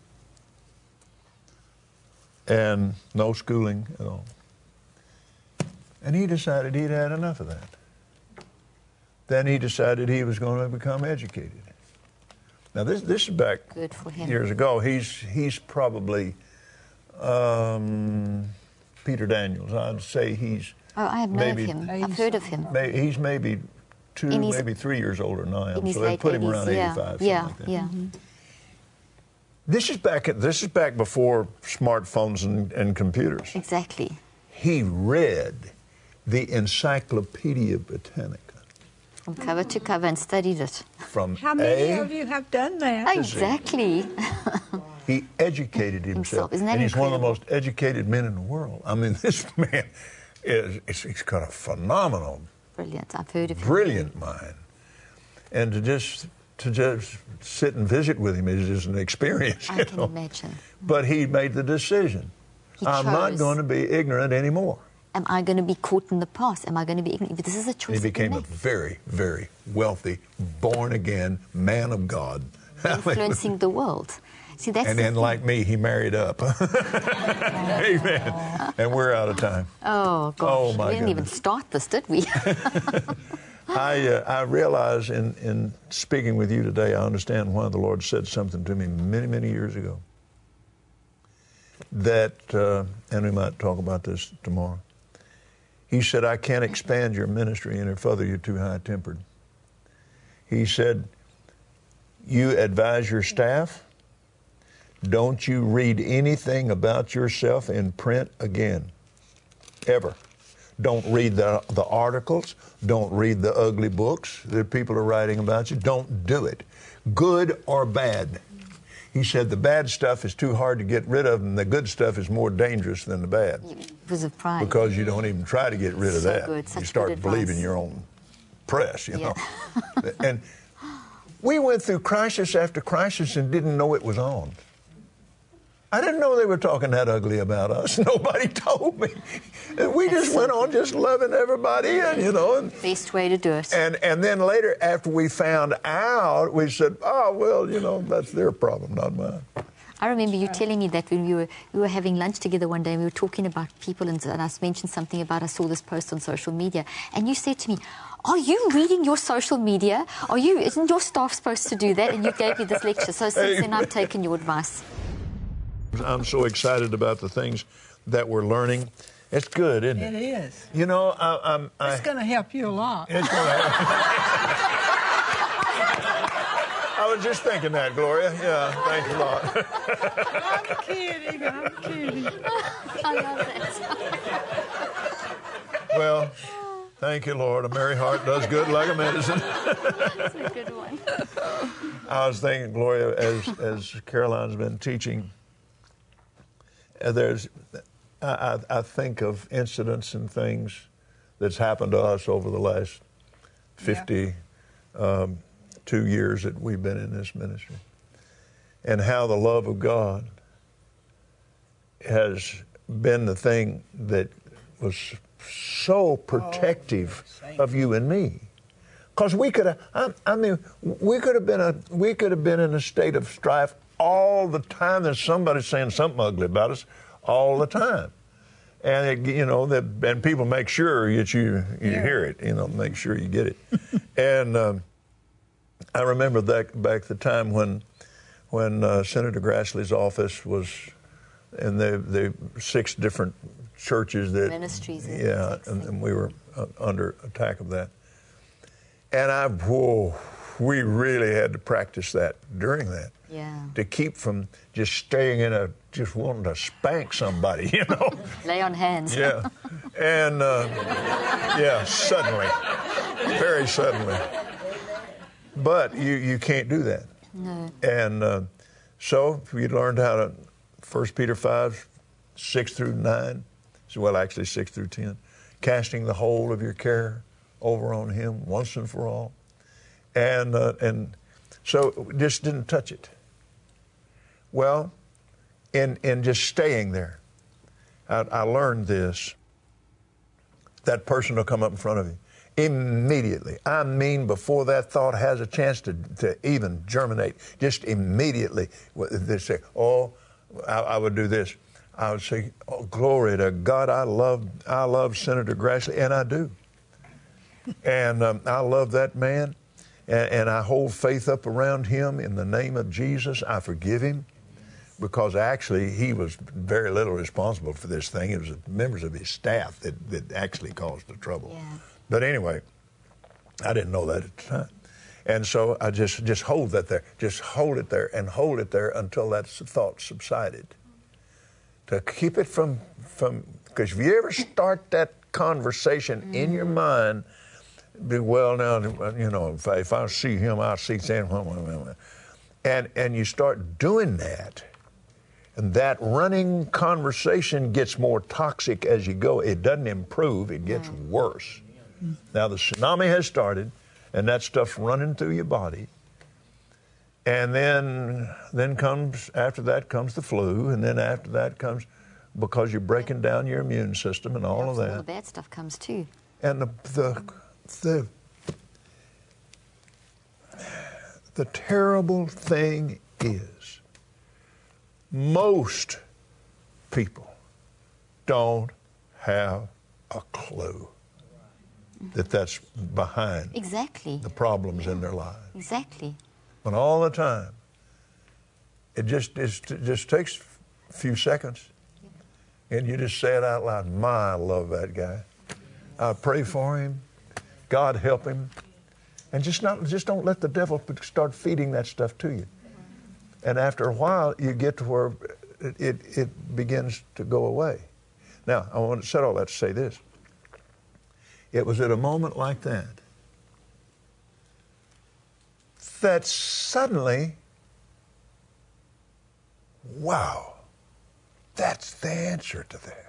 and no schooling at all. And he decided he'd had enough of that. Then he decided he was going to become educated. Now this this is back Good for him. years ago. He's he's probably um, Peter Daniels. I'd say he's Oh, I have known maybe, of him. I've heard of him. May, he's maybe two, In his- maybe three years older than I am. In his So they late put him eighties, around yeah. eighty-five, something Yeah, like that. yeah. Mm-hmm. This is back. At, this is back before smartphones and, and computers. Exactly. He read the Encyclopedia Britannica From cover to cover and studied it. from How many A. of you have done that? Exactly. He educated Himself. himself, Isn't that and he's one of the incredible? most educated men in the world. I mean, this man is it's, he's got a phenomenal, Brilliant. I've heard of him. brilliant mind, and to just to just sit and visit with him is just an experience. I you can know? imagine. But he made the decision. He I'm not chose. going to be ignorant anymore. Am I going to be caught in the past? Am I going to be ignorant? This is a choice. He that we became a make. very, very wealthy, born-again man of God. Influencing the world. See, that's And the then, thing. like me, he married up. Amen. And we're out of time. Oh, gosh. Oh, my we didn't even goodness. start this, did we? I uh, I realize in, in speaking with you today, I understand why the Lord said something to me many, many years ago. That, uh, and we might talk about this tomorrow. He said, I can't expand your ministry any further, you're too high-tempered. He said, you advise your staff, don't you read anything about yourself in print again, ever. Don't read the, the articles. Don't read the ugly books that people are writing about you. Don't do it, good or bad. He said the bad stuff is too hard to get rid of, and the good stuff is more dangerous than the bad. Because of pride. Because you don't even try to get rid of So that. good, such you start good believing advice. your own press, you Yeah. know. And we went through crisis after crisis and didn't know it was on. I didn't know they were talking that ugly about us. Nobody told me. And we That's just so went on good. just loving everybody, and you know. And, Best way to do it. and and then later, after we found out, we said, "Oh well, you know, that's their problem, not mine." I remember you telling me that when we were we were having lunch together one day, and we were talking about people, and, and I mentioned something about I saw this post on social media, and you said to me, "Are you reading your social media? Are you? Isn't your staff supposed to do that?" And you gave me this lecture. So since then, I've taken your advice. I'm so excited about the things that we're learning. It's good, isn't it? It is. You know, I, I'm. I, It's going to help you a lot. It's going to I was just thinking that, Gloria. Yeah, thanks a lot. I'm kidding. I'm kidding. I love that. Well, thank you, Lord. A merry heart does good like a medicine. That's a good one. I was thinking, Gloria, as as Caroline's been teaching, uh, there's, I, I I think of incidents and things that's happened to us over the last fifty, um, two years that we've been in this ministry, and how the love of God has been the thing that was so protective of you and me. Because we could have, I, I mean, we could have been a, we could have been in a state of strife all the time. There's somebody saying something ugly about us all the time, and it, you know that, and people make sure that you you Yeah. hear it. You know, make sure you get it. And um, I remember that back the time when when uh, Senator Grassley's office was in the the six different churches that Ministries and yeah, six and, things. and we were uh, under attack of that. And I, whoa, we really had to practice that during that. Yeah. To keep from just staying in a, just wanting to spank somebody, you know? Lay on hands. Yeah. And, uh, yeah, suddenly, very suddenly. But you, you can't do that. No. And uh, so we learned how to, First Peter five, six through nine, so, well, actually six through ten, casting the whole of your care over on him once and for all. And uh, and so just didn't touch it. Well, in, in just staying there, I, I learned this. That person will come up in front of you immediately. I mean, before that thought has a chance to, to even germinate, just immediately they say, oh, I, I would do this. I would say, oh, glory to God, I love, I love Senator Grassley, and I do. And um, I love that man, and, and I hold faith up around him in the name of Jesus. I forgive him, because actually he was very little responsible for this thing. It was the members of his staff that, that actually caused the trouble. Yeah. But anyway, I didn't know that at the time. And so I just, just hold that there, just hold it there and hold it there until that thought subsided. To keep it from, from, because if you ever start that conversation mm. in your mind, be, well, now, you know, if I, if I see him, I'll see him. And, and you start doing that, and that running conversation gets more toxic as you go. It doesn't improve, it gets mm. worse. Mm. Now, the tsunami has started, and that stuff's running through your body. And then, then comes, after that comes the flu, and then after that comes, because you're breaking down your immune system and all Yeah, of so that. all the bad stuff comes too. And the, the, the, the terrible thing is, most people don't have a clue that that's behind Exactly. the problems in their lives. Exactly. But all the time, it just, it just takes a few seconds, and you just say it out loud. My, I love that guy. I pray for him. God help him. And just not, just don't let the devil start feeding that stuff to you. And after a while, you get to where it, it, it begins to go away. Now, I want to say all that to say this. It was at a moment like that that suddenly wow, that's the answer to that.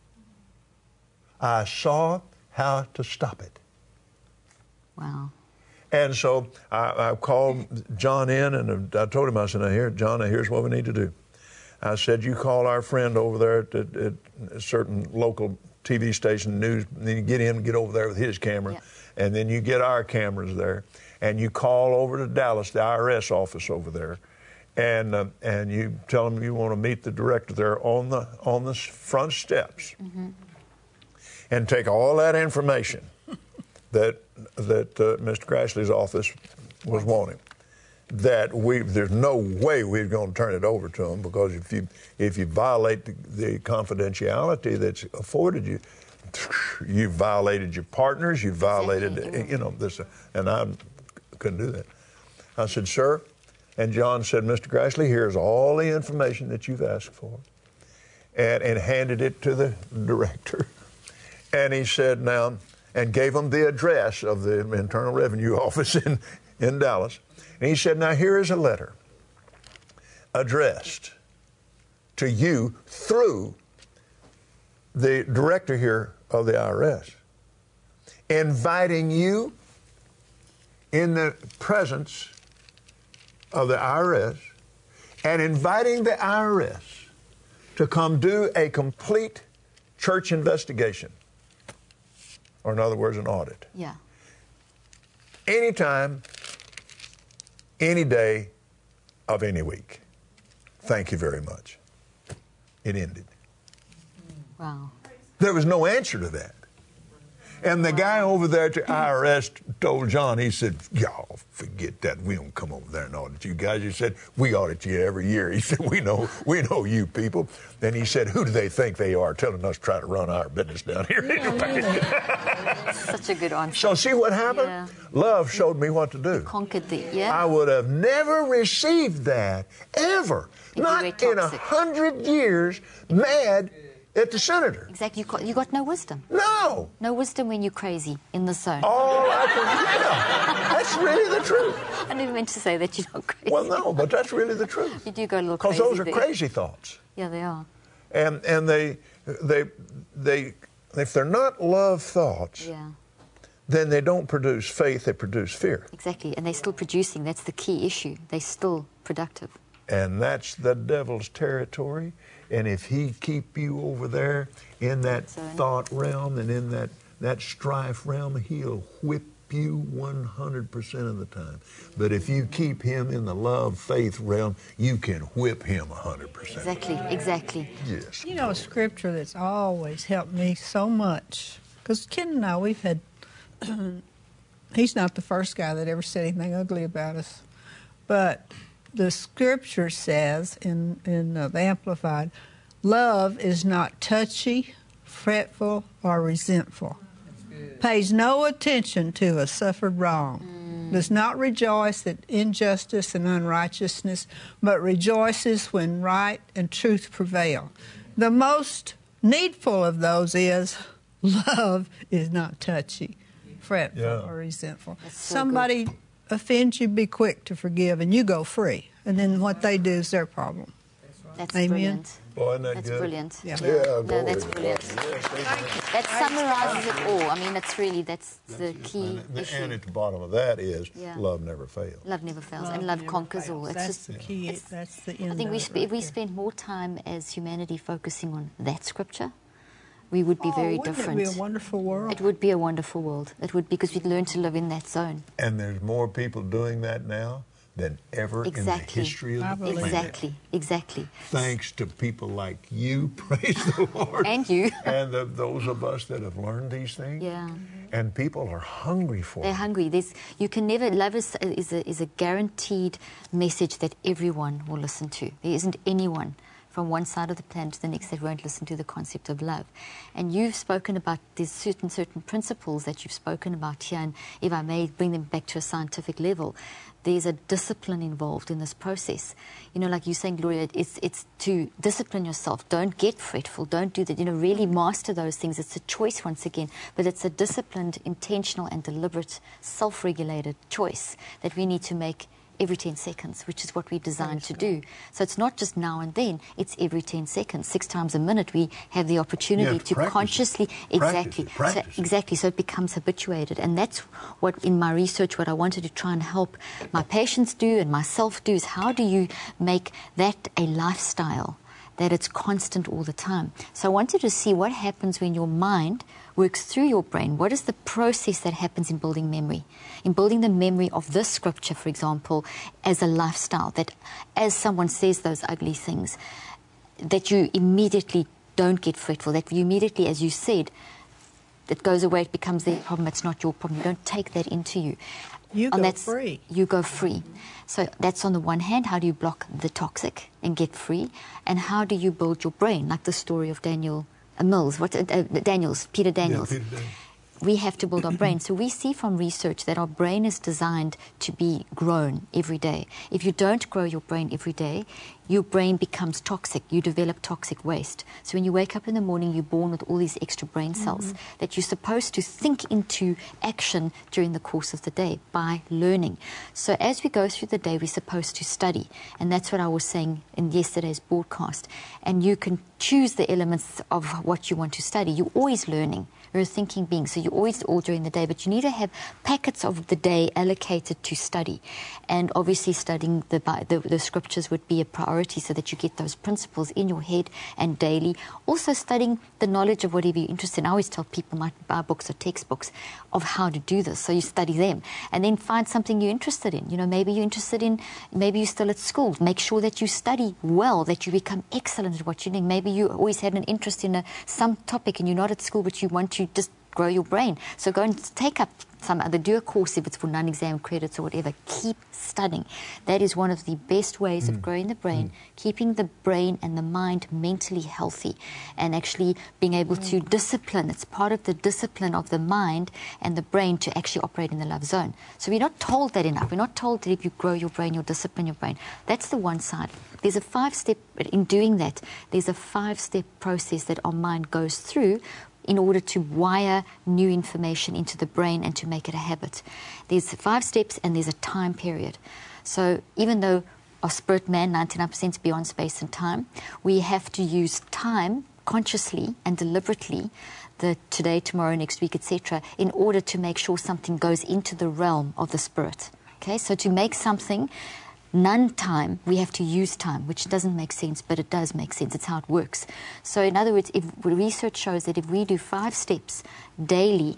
I saw how to stop it. Wow. And so I, I called John in, and I told him, I said, now here, John, now here's what we need to do. I said, you call our friend over there at, at, at a certain local T V station, news, and then you get him, get over there with his camera, yep. and then you get our cameras there, and you call over to Dallas, the I R S office over there, and uh, and you tell them you want to meet the director there on the on the front steps, mm-hmm. and take all that information that that uh, Mister Grassley's office was wanting. That we there's no way we're going to turn it over to them, because if you if you violate the, the confidentiality that's afforded you, you violated your partners, you violated Exactly. you know this, and I couldn't do that. I said, sir, and John said, Mister Grassley, here's all the information that you've asked for, and and handed it to the director, and he said now, and gave him the address of the Internal Revenue Office in in Dallas. And he said, now here is a letter addressed to you through the director here of the I R S, inviting you in the presence of the I R S and inviting the I R S to come do a complete church investigation, or in other words, an audit. Yeah. Anytime, any day of any week. Thank you very much. It ended. Wow. There was no answer to that. And the guy over there at the I R S told John, he said, y'all forget that. We don't come over there and audit you guys. He said, we audit you every year. He said, we know we know you people. Then he said, who do they think they are telling us to try to run our business down here? Such a good answer. So see what happened? Yeah. Love showed me what to do. Conquered the, yeah. I would have never received that, ever. If you Not were in a toxic. hundred years, mad at the senator. Exactly. You got, you got no wisdom. No. No wisdom when you're crazy in the zone. All I can, yeah, that's really the truth. I didn't mean to say that you're not crazy. Well, no, but that's really the truth. You do go a little Because crazy those are there. crazy thoughts. Yeah, they are. And and they they they if they're not love thoughts, Yeah, then they don't produce faith, they produce fear. exactly. And they're still producing. That's the key issue. They're still productive. And that's the devil's territory. And if he keep you over there in that Zone. thought realm and in that, that strife realm, he'll whip you one hundred percent of the time. But if you keep him in the love, faith realm, you can whip him one hundred percent. Exactly, exactly. Yes. You know, a scripture that's always helped me so much, because Ken and I, we've had, he's not the first guy that ever said anything ugly about us, but the scripture says in, in uh, the Amplified, love is not touchy, fretful, or resentful. Pays no attention to a suffered wrong. Mm. Does not rejoice at injustice and unrighteousness, but rejoices when right and truth prevail. The most needful of those is love is not touchy, fretful, Yeah. or resentful. That's so Somebody offends you, be quick to forgive, and you go free. And then what they do is their problem. That's Amen. brilliant. Boy, isn't that That's good? brilliant. Yeah. Yeah, No, glory that's to God. brilliant. That summarizes it all. I mean, that's really, that's the key And, issue. and at the bottom of that is Yeah. love never fails. Love never fails, and love conquers all. It's That's just, the key. it's- That's the end I think of we it sp- right if we there. spent more time as humanity focusing on that scripture, we would be Oh, very wouldn't different. It be a wonderful world. It would be a wonderful world. It would, because we'd learn to live in that zone. And there's more people doing that now than ever in the Exactly. history of I the believe planet. Exactly, exactly. Thanks to people like you, praise the Lord. And you. And the, those of us that have learned these things. Yeah. And people are hungry for They're it. hungry. There's, you can never, love is, is, a, is a guaranteed message that everyone will listen to. There isn't anyone from one side of the planet to the next that won't listen to the concept of love. And you've spoken about, there's certain, certain principles that you've spoken about here, and if I may bring them back to a scientific level, there's a discipline involved in this process. You know, like you're saying, Gloria, it's, it's to discipline yourself. Don't get fretful. Don't do that. You know, really master those things. It's a choice once again, but it's a disciplined, intentional and deliberate, self-regulated choice that we need to make every ten seconds, which is what we're designed to do. So it's not just now and then, it's every ten seconds. Six times a minute we have the opportunity to to practice consciously, it. exactly, Practice it, practice so, it. exactly, so it becomes habituated. And that's what, in my research, what I wanted to try and help my patients do and myself do is how do you make that a lifestyle, that it's constant all the time. So I wanted to see what happens when your mind works through your brain. What is the process that happens in building memory? In building the memory of this scripture, for example, as a lifestyle, that as someone says those ugly things, that you immediately don't get fretful, that you immediately, as you said, it goes away, it becomes their problem, it's not your problem. You don't take that into you. You And go that's, free. You go free. So that's on the one hand, how do you block the toxic and get free? And how do you build your brain, like the story of Daniel uh, Mills, what, uh, uh, Daniels, Peter Daniels. Yeah, Peter Daniels. We have to build our brain. So we see from research that our brain is designed to be grown every day. If you don't grow your brain every day, your brain becomes toxic. You develop toxic waste. So when you wake up in the morning, you're born with all these extra brain cells mm-hmm. that you're supposed to think into action during the course of the day by learning. So as we go through the day, we're supposed to study. And that's what I was saying in yesterday's broadcast. And you can choose the elements of what you want to study. You're always learning. You're a thinking being, so you're always all during the day, but you need to have packets of the day allocated to study. And obviously studying the, the, the scriptures would be a priority so that you get those principles in your head and daily. Also studying the knowledge of whatever you're interested in. I always tell people might buy books or textbooks of how to do this, so you study them. And then find something you're interested in. You know, maybe you're interested in, maybe you're still at school. Make sure that you study well, that you become excellent at what you're doing. Maybe you always had an interest in a, some topic and you're not at school, but you want to just grow your brain. So go and take up some other, do a course if it's for non-exam credits or whatever. Keep studying. That is one of the best ways mm. of growing the brain, mm. keeping the brain and the mind mentally healthy, and actually being able mm. to discipline. It's part of the discipline of the mind and the brain to actually operate in the love zone. So we're not told that enough. We're not told that if you grow your brain, you'll discipline your brain. That's the one side. There's a five-step, in doing that, there's a five-step process that our mind goes through in order to wire new information into the brain and to make it a habit. There's five steps and there's a time period. So even though our spirit man, ninety-nine percent is beyond space and time, we have to use time consciously and deliberately, the today, tomorrow, next week, et cetera, in order to make sure something goes into the realm of the spirit. Okay, so to make something non-time, we have to use time, which doesn't make sense, but it does make sense. It's how it works. So in other words, if research shows that if we do five steps daily,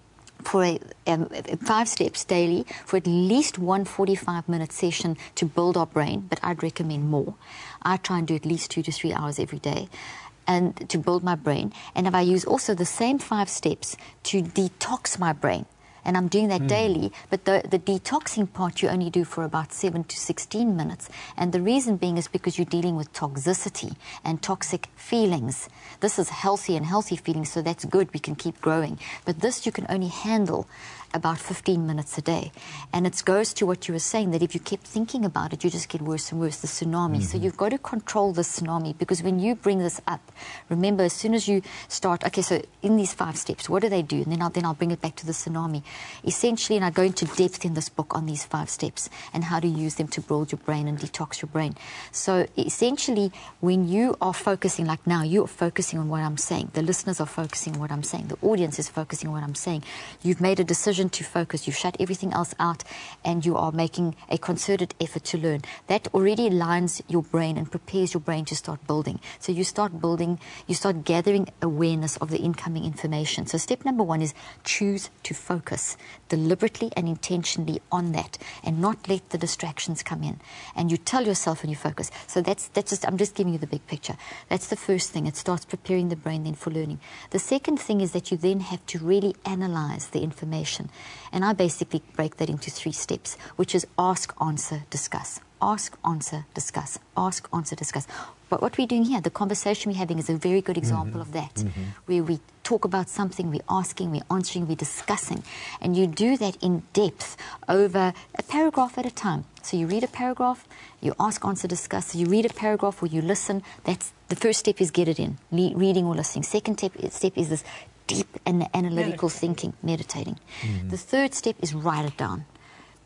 for a, um, five steps daily for at least one forty-five minute session to build our brain, but I'd recommend more. I try and do at least two to three hours every day, and to build my brain. And if I use also the same five steps to detox my brain, and I'm doing that mm. daily, but the, the detoxing part you only do for about seven to sixteen minutes. And the reason being is because you're dealing with toxicity and toxic feelings. This is healthy and healthy feelings, so that's good. We can keep growing. But this you can only handle about fifteen minutes a day. And it goes to what you were saying, that if you keep thinking about it, you just get worse and worse, the tsunami. Mm-hmm. So you've got to control the tsunami, because when you bring this up, remember, as soon as you start, okay, so in these five steps, what do they do? And then I'll, then I'll bring it back to the tsunami. Essentially, and I go into depth in this book on these five steps and how to use them to build your brain and detox your brain. So essentially, when you are focusing, like now, you are focusing on what I'm saying. The listeners are focusing on what I'm saying. The audience is focusing on what I'm saying. You've made a decision to focus. You shut everything else out, and you are making a concerted effort to learn. That already aligns your brain and prepares your brain to start building. So you start building, you start gathering awareness of the incoming information. So step number one is choose to focus deliberately and intentionally on that, and not let the distractions come in. And you tell yourself when you focus. So that's that's just I'm just giving you the big picture. That's the first thing. It starts preparing the brain then for learning. The second thing is that you then have to really analyze the information. And I basically break that into three steps, which is ask, answer, discuss. Ask, answer, discuss. Ask, answer, discuss. But what we're doing here, the conversation we're having, is a very good example mm-hmm. of that, mm-hmm. where we talk about something, we're asking, we're answering, we're discussing. And you do that in depth over a paragraph at a time. So you read a paragraph, you ask, answer, discuss. So you read a paragraph or you listen. That's the first step, is get it in, Le- reading or listening. Second step, step is this deep and analytical meditating. thinking, meditating. Mm-hmm. The third step is write it down.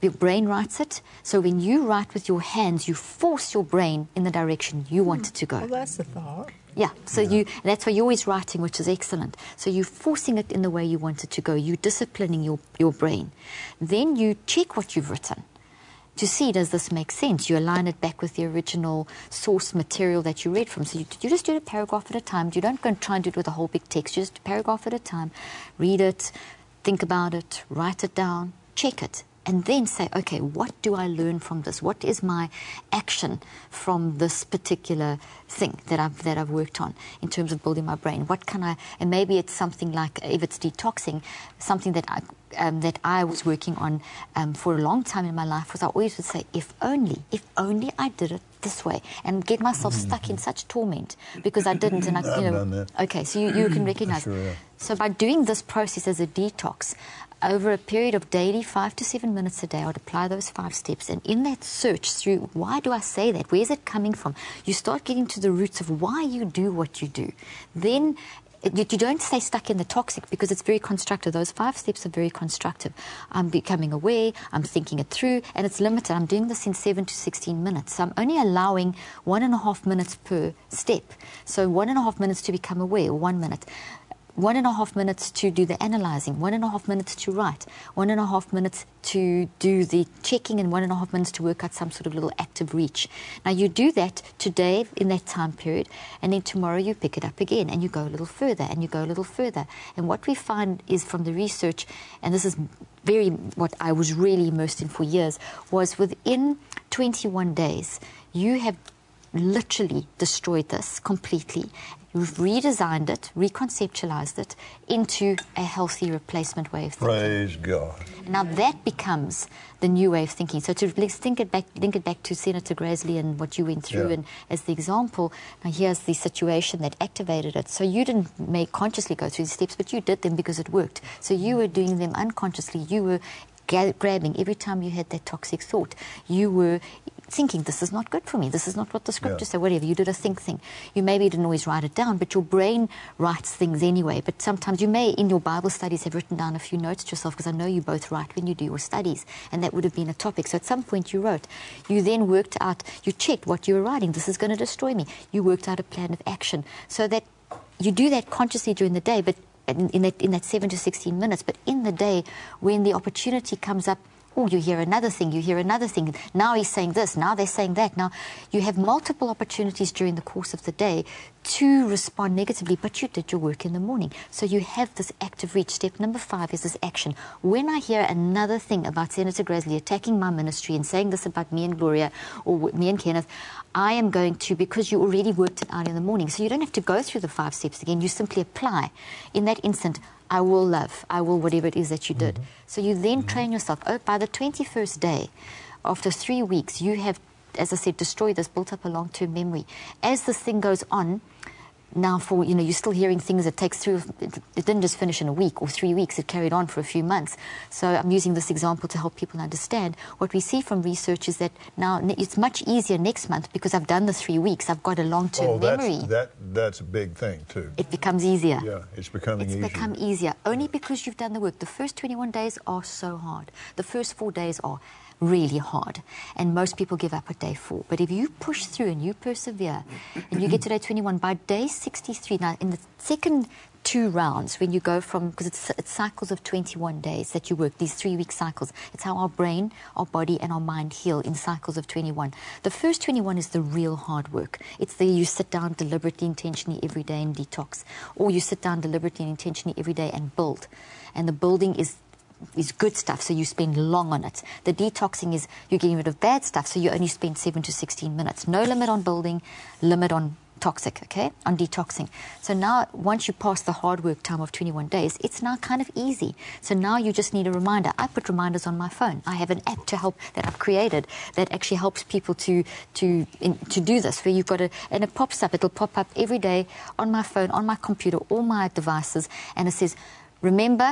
your brain writes it. So when you write with your hands, you force your brain in the direction you want it to go. Well, that's the thought. Yeah, so Yeah. you that's why you're always writing, which is excellent. So you're forcing it in the way you want it to go. You're disciplining your, your brain. Then you check what you've written to see, does this make sense? You align it back with the original source material that you read from. So you, you just do it a paragraph at a time. You don't go and try and do it with a whole big text. You just a paragraph at a time. Read it, think about it, write it down, check it. And then say, okay, what do I learn from this? What is my action from this particular thing that I've, that I've worked on in terms of building my brain? What can I, and maybe it's something like, if it's detoxing, something that I, um, that I was working on um, for a long time in my life was I always would say, if only, if only I did it this way, and get myself mm-hmm. stuck in such torment because I didn't. And I, I've you know, done that. Okay, so you, you can recognize. Sure, yeah. So by doing this process as a detox, over a period of daily five to seven minutes a day, I would apply those five steps. And in that search through, why do I say that? Where is it coming from? You start getting to the roots of why you do what you do. Then you, you don't stay stuck in the toxic because it's very constructive. Those five steps are very constructive. I'm becoming aware, I'm thinking it through, and it's limited. I'm doing this in seven to sixteen minutes. So I'm only allowing one and a half minutes per step. So one and a half minutes to become aware, one minute. One and a half minutes to do the analyzing, one and a half minutes to write, one and a half minutes to do the checking, and one and a half minutes to work out some sort of little active reach. Now you do that today in that time period, and then tomorrow you pick it up again and you go a little further and you go a little further. And what we find is from the research, and this is very what I was really immersed in for years, was within twenty-one days, you have literally destroyed this completely. You've redesigned it, reconceptualized it into a healthy replacement way of thinking. Praise God. Now that becomes the new way of thinking. So to let's think it back, link it back to Senator Grassley and what you went through, Yeah. and as the example, now here's the situation that activated it. So you didn't make consciously go through the steps, but you did them because it worked. So you were doing them unconsciously. You were ga- grabbing every time you had that toxic thought. You were thinking, this is not good for me, this is not what the scriptures Yeah. say, whatever. You did a think thing. You maybe didn't always write it down, but your brain writes things anyway. But sometimes you may, in your Bible studies, have written down a few notes to yourself, because I know you both write when you do your studies, and that would have been a topic. So at some point you wrote. You then worked out, you checked what you were writing. This is going to destroy me. You worked out a plan of action. So that you do that consciously during the day, but in, in, that, in that seven to sixteen minutes. But in the day, when the opportunity comes up, oh, you hear another thing, you hear another thing. Now he's saying this, now they're saying that. Now you have multiple opportunities during the course of the day to respond negatively, but you did your work in the morning. So you have this active reach. Step number five is this action. When I hear another thing about Senator Grassley attacking my ministry and saying this about me and Gloria or me and Kenneth, I am going to, because you already worked it out in the morning, so you don't have to go through the five steps again. You simply apply. In that instant, I will love, I will whatever it is that you did. Mm-hmm. So you then mm-hmm. train yourself. Oh, by the twenty-first day, after three weeks, you have, as I said, destroyed this, built up a long-term memory. As this thing goes on, now for, you know, you're still hearing things that takes through, it, it didn't just finish in a week or three weeks, it carried on for a few months. So I'm using this example to help people understand. What we see from research is that now it's much easier next month because I've done the three weeks, I've got a long-term oh, that's, memory. That, that's a big thing too. It becomes easier. Yeah, it's becoming it's easier. It's become easier, only because you've done the work. The first twenty-one days are so hard. The first four days are really hard, and most people give up at day four. But if you push through and you persevere and you get to day twenty-one, by day sixty-three, now in the second two rounds, when you go from, because it's, it's cycles of twenty-one days that you work, these three-week cycles. It's how our brain, our body, and our mind heal in cycles of twenty-one. The first twenty-one is the real hard work. It's the you sit down deliberately, intentionally every day and detox, or you sit down deliberately and intentionally every day and build. And the building is is good stuff, so you spend long on it. The detoxing is you're getting rid of bad stuff, so you only spend seven to sixteen minutes. No limit on building, limit on toxic, okay, on detoxing. So now, once you pass the hard work time of twenty-one days, it's now kind of easy. So now you just need a reminder. I put reminders on my phone. I have an app to help that I've created that actually helps people to to in, to do this, where you've got a, and it pops up. It'll pop up every day on my phone, on my computer, all my devices, and it says, remember,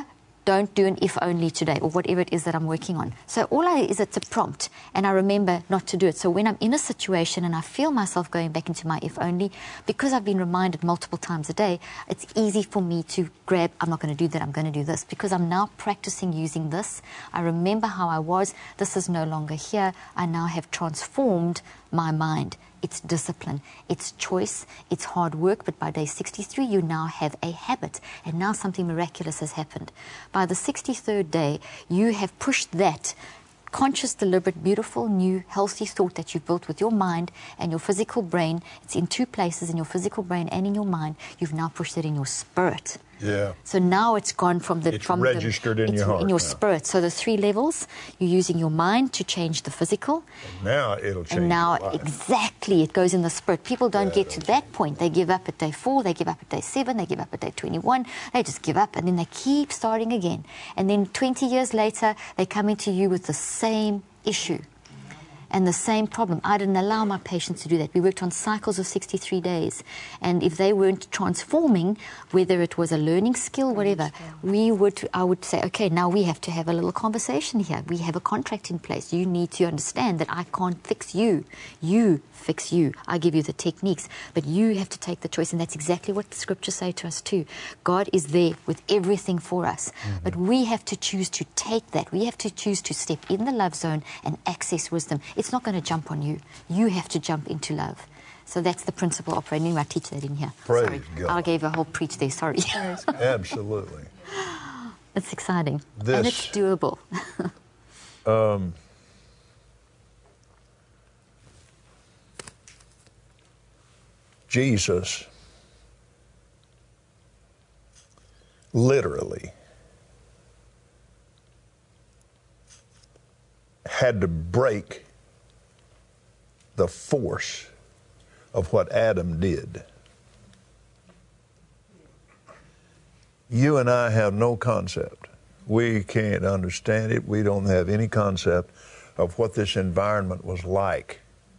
don't do an if only today, or whatever it is that I'm working on. So all I is it's a prompt, and I remember not to do it. So when I'm in a situation and I feel myself going back into my if only, because I've been reminded multiple times a day, it's easy for me to grab, I'm not going to do that, I'm going to do this, because I'm now practicing using this. I remember how I was, this is no longer here, I now have transformed my mind. It's discipline, it's choice, it's hard work, but by day sixty-three, you now have a habit, and now something miraculous has happened. By the sixty-third day, you have pushed that conscious, deliberate, beautiful, new, healthy thought that you've built with your mind and your physical brain. It's in two places, in your physical brain and in your mind. You've now pushed it in your spirit. Yeah. So now it's gone from the... It's from registered the, in it's your heart in your now. spirit. So the three levels, you're using your mind to change the physical. And now it'll change And now, your life. exactly, it goes in the spirit. People don't Yeah, get to that's that point. They give up at day four, they give up at day seven, they give up at day twenty-one. They just give up, and then they keep starting again. And then twenty years later, they come into you with the same issue and the same problem. I didn't allow my patients to do that. We worked on cycles of sixty-three days. And if they weren't transforming, whether it was a learning skill, whatever, we would, I would say, okay, now we have to have a little conversation here. We have a contract in place. You need to understand that I can't fix you. You fix you. I give you the techniques, but you have to take the choice. And that's exactly what the scriptures say to us too. God is there with everything for us. Mm-hmm. But we have to choose to take that. We have to choose to step in the love zone and access wisdom. It's not going to jump on you. You have to jump into love. So that's the principle operating. I teach that in here. Praise Sorry. God. I gave a whole preach there. Sorry. Absolutely. It's exciting. This, and it's doable. um, Jesus literally had to break the force of what Adam did. You and I have no concept. We can't understand it. We don't have any concept of what this environment was like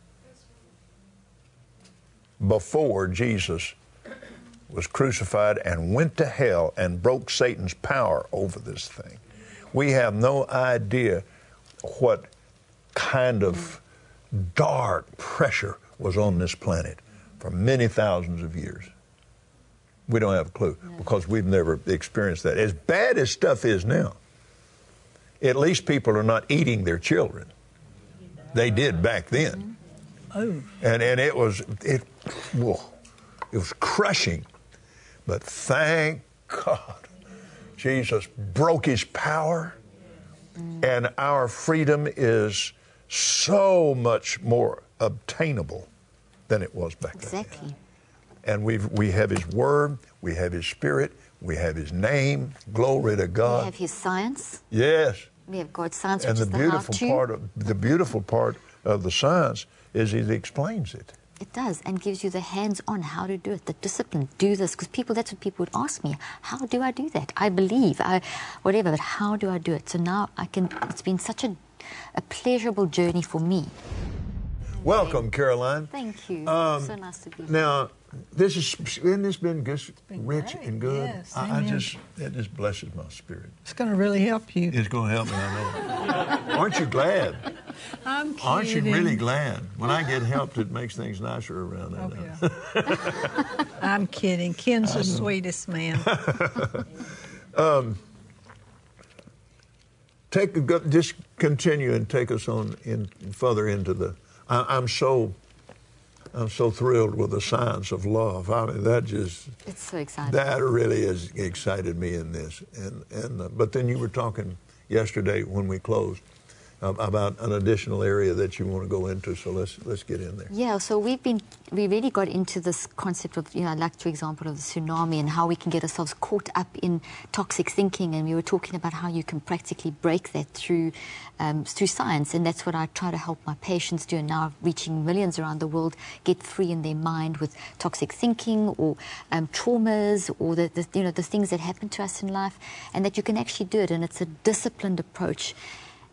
before Jesus was crucified and went to hell and broke Satan's power over this thing. We have no idea what kind of dark pressure was on this planet for many thousands of years. We don't have a clue because we've never experienced that. As bad as stuff is now, at least people are not eating their children. They did back then. Oh. And and it was it whoa, it was crushing. But thank God Jesus broke his power, and our freedom is so much more obtainable than it was back then. Exactly. And we we have his word, we have his spirit, we have his name. Glory to God. We have his science. Yes. We have God's science, And which the is the beautiful how-to. part of the beautiful part of the science is he explains it. It does, and gives you the hands-on how to do it, the discipline. Do this, because people, that's what people would ask me. How do I do that? I believe, I, whatever, but how do I do it? So now I can, it's been such a, a pleasurable journey for me. Welcome, Caroline. Thank you. Um, so nice to be here. Now, this is, hasn't this been good, been rich great, and good? yes, I, I amen. just, it just blesses my spirit. It's going to really help you. It's going to help me, I know. Aren't you glad? I'm kidding. Aren't you really glad? When I get helped, it makes things nicer around there. Oh, yeah. I'm kidding. Ken's the sweetest man. um, take a, go- just continue and take us on in further into the. I, I'm so, I'm so thrilled with the science of love. I mean, that just It's so exciting. that really has excited me in this. And and uh, but then you were talking yesterday when we closed uh, about an additional area that you want to go into. So let's let's get in there. Yeah, so we've been, we really got into this concept of, you know, like, for example, of the tsunami and how we can get ourselves caught up in toxic thinking. And we were talking about how you can practically break that through, um, through science. And that's what I try to help my patients do. And now reaching millions around the world, get free in their mind with toxic thinking or um, traumas or the, the, you know, the things that happen to us in life. And that you can actually do it. And it's a disciplined approach.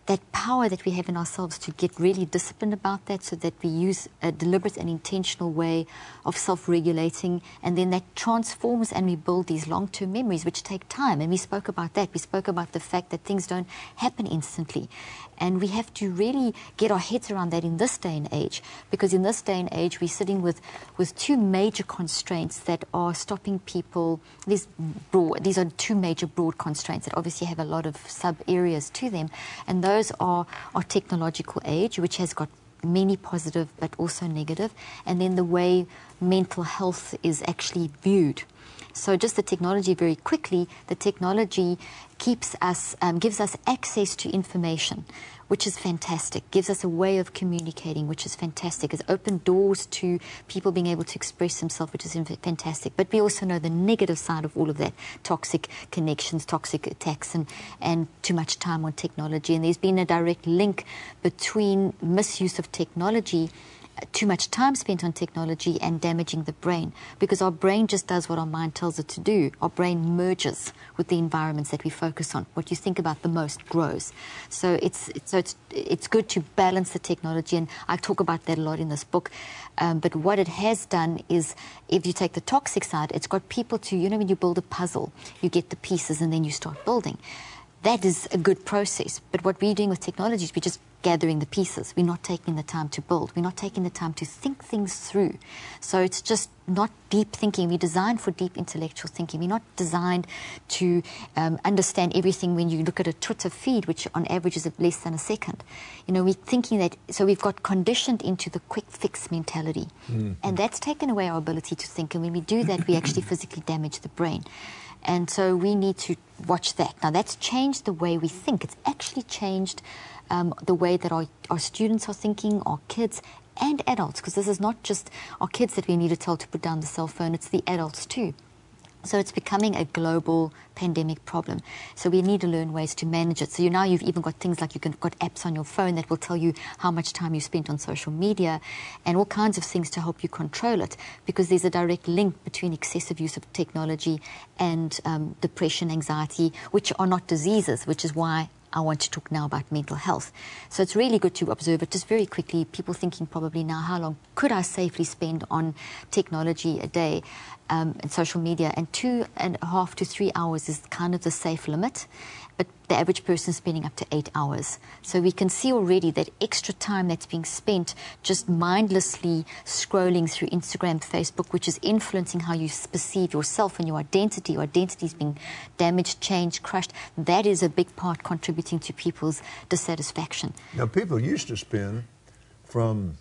that power that we have in ourselves to get really disciplined about that, so that we use a deliberate and intentional way of self-regulating, and then that transforms and we build these long-term memories which take time. And we spoke about that. We spoke about the fact that things don't happen instantly. And we have to really get our heads around that in this day and age, because in this day and age we're sitting with, with two major constraints that are stopping people. These, broad, these are two major broad constraints that obviously have a lot of sub-areas to them, and those are our technological age, which has got many positive but also negative, and then the way mental health is actually viewed. So just the technology, very quickly, the technology keeps us, um, gives us access to information, which is fantastic, gives us a way of communicating, which is fantastic. It's opened doors to people being able to express themselves, which is fantastic. But we also know the negative side of all of that, toxic connections, toxic attacks, and, and too much time on technology. And there's been a direct link between misuse of technology, too much time spent on technology, and damaging the brain, because our brain just does what our mind tells it to do. Our brain merges with the environments that we focus on. What you think about the most grows. So it's so it's it's good to balance the technology, and I talk about that a lot in this book. Um, but what it has done is, if you take the toxic side, it's got people to, you know, when you build a puzzle, you get the pieces and then you start building. That is a good process. But what we're doing with technology is we're just gathering the pieces. We're not taking the time to build. We're not taking the time to think things through. So it's just not deep thinking. We're designed for deep intellectual thinking. We're not designed to um, understand everything when you look at a Twitter feed, which on average is less than a second. You know, we're thinking that, so we've got conditioned into the quick fix mentality. Mm-hmm. And that's taken away our ability to think. And when we do that, we actually physically damage the brain. And so we need to watch that. Now, that's changed the way we think. It's actually changed um, the way that our, our students are thinking, our kids and adults, because this is not just our kids that we need to tell to put down the cell phone, it's the adults too. So it's becoming a global pandemic problem. So we need to learn ways to manage it. So you, now you've even got things like you've got apps on your phone that will tell you how much time you spent on social media and all kinds of things to help you control it, because there's a direct link between excessive use of technology and um, depression, anxiety, which are not diseases, which is why I want to talk now about mental health. So it's really good to observe it just very quickly. People thinking probably now, how long could I safely spend on technology a day um, and social media? And two and a half to three hours is kind of the safe limit. But the average person is spending up to eight hours. So we can see already that extra time that's being spent just mindlessly scrolling through Instagram, Facebook, which is influencing how you perceive yourself and your identity. Your identity is being damaged, changed, crushed. That is a big part contributing to people's dissatisfaction. Now, people used to spend from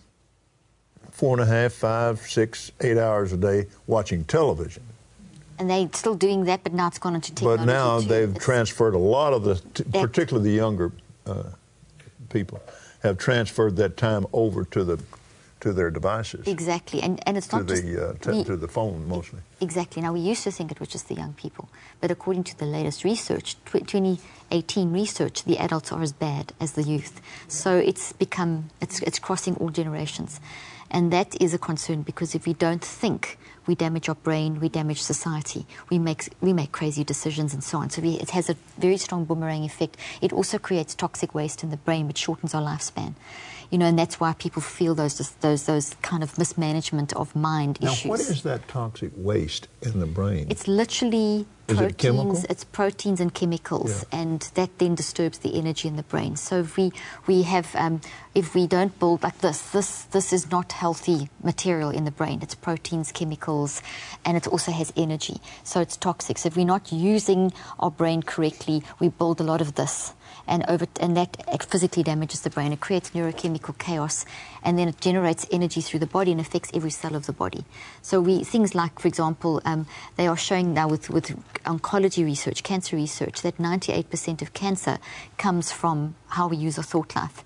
four and a half, five, six, eight hours a day watching television. And they're still doing that, but now it's gone into technology. But now too. they've it's, transferred a lot of the, t particularly the younger uh, people, have transferred that time over to the to their devices. Exactly, and and it's not to just the uh, t we, to the phone mostly. Exactly. Now we used to think it was just the young people, but according to the latest research, twenty eighteen research, the adults are as bad as the youth. So it's become it's it's crossing all generations. And that is a concern, because if we don't think, we damage our brain, we damage society, we make, we make crazy decisions and so on. So we, it has a very strong boomerang effect. It also creates toxic waste in the brain, which shortens our lifespan. You know, and that's why people feel those, those, those kind of mismanagement of mind now, issues. Now, what is that toxic waste in the brain? It's literally is proteins. It chemical? It's proteins and chemicals, yeah. and that then disturbs the energy in the brain. So if we we have, um, if we don't build like this, this this is not healthy material in the brain. It's proteins, chemicals, and it also has energy. So it's toxic. So if we're not using our brain correctly, we build a lot of this. And, over, and that physically damages the brain. It creates neurochemical chaos, and then it generates energy through the body and affects every cell of the body. So we things like, for example, um, they are showing now with, with oncology research, cancer research, that ninety-eight percent of cancer comes from how we use our thought life.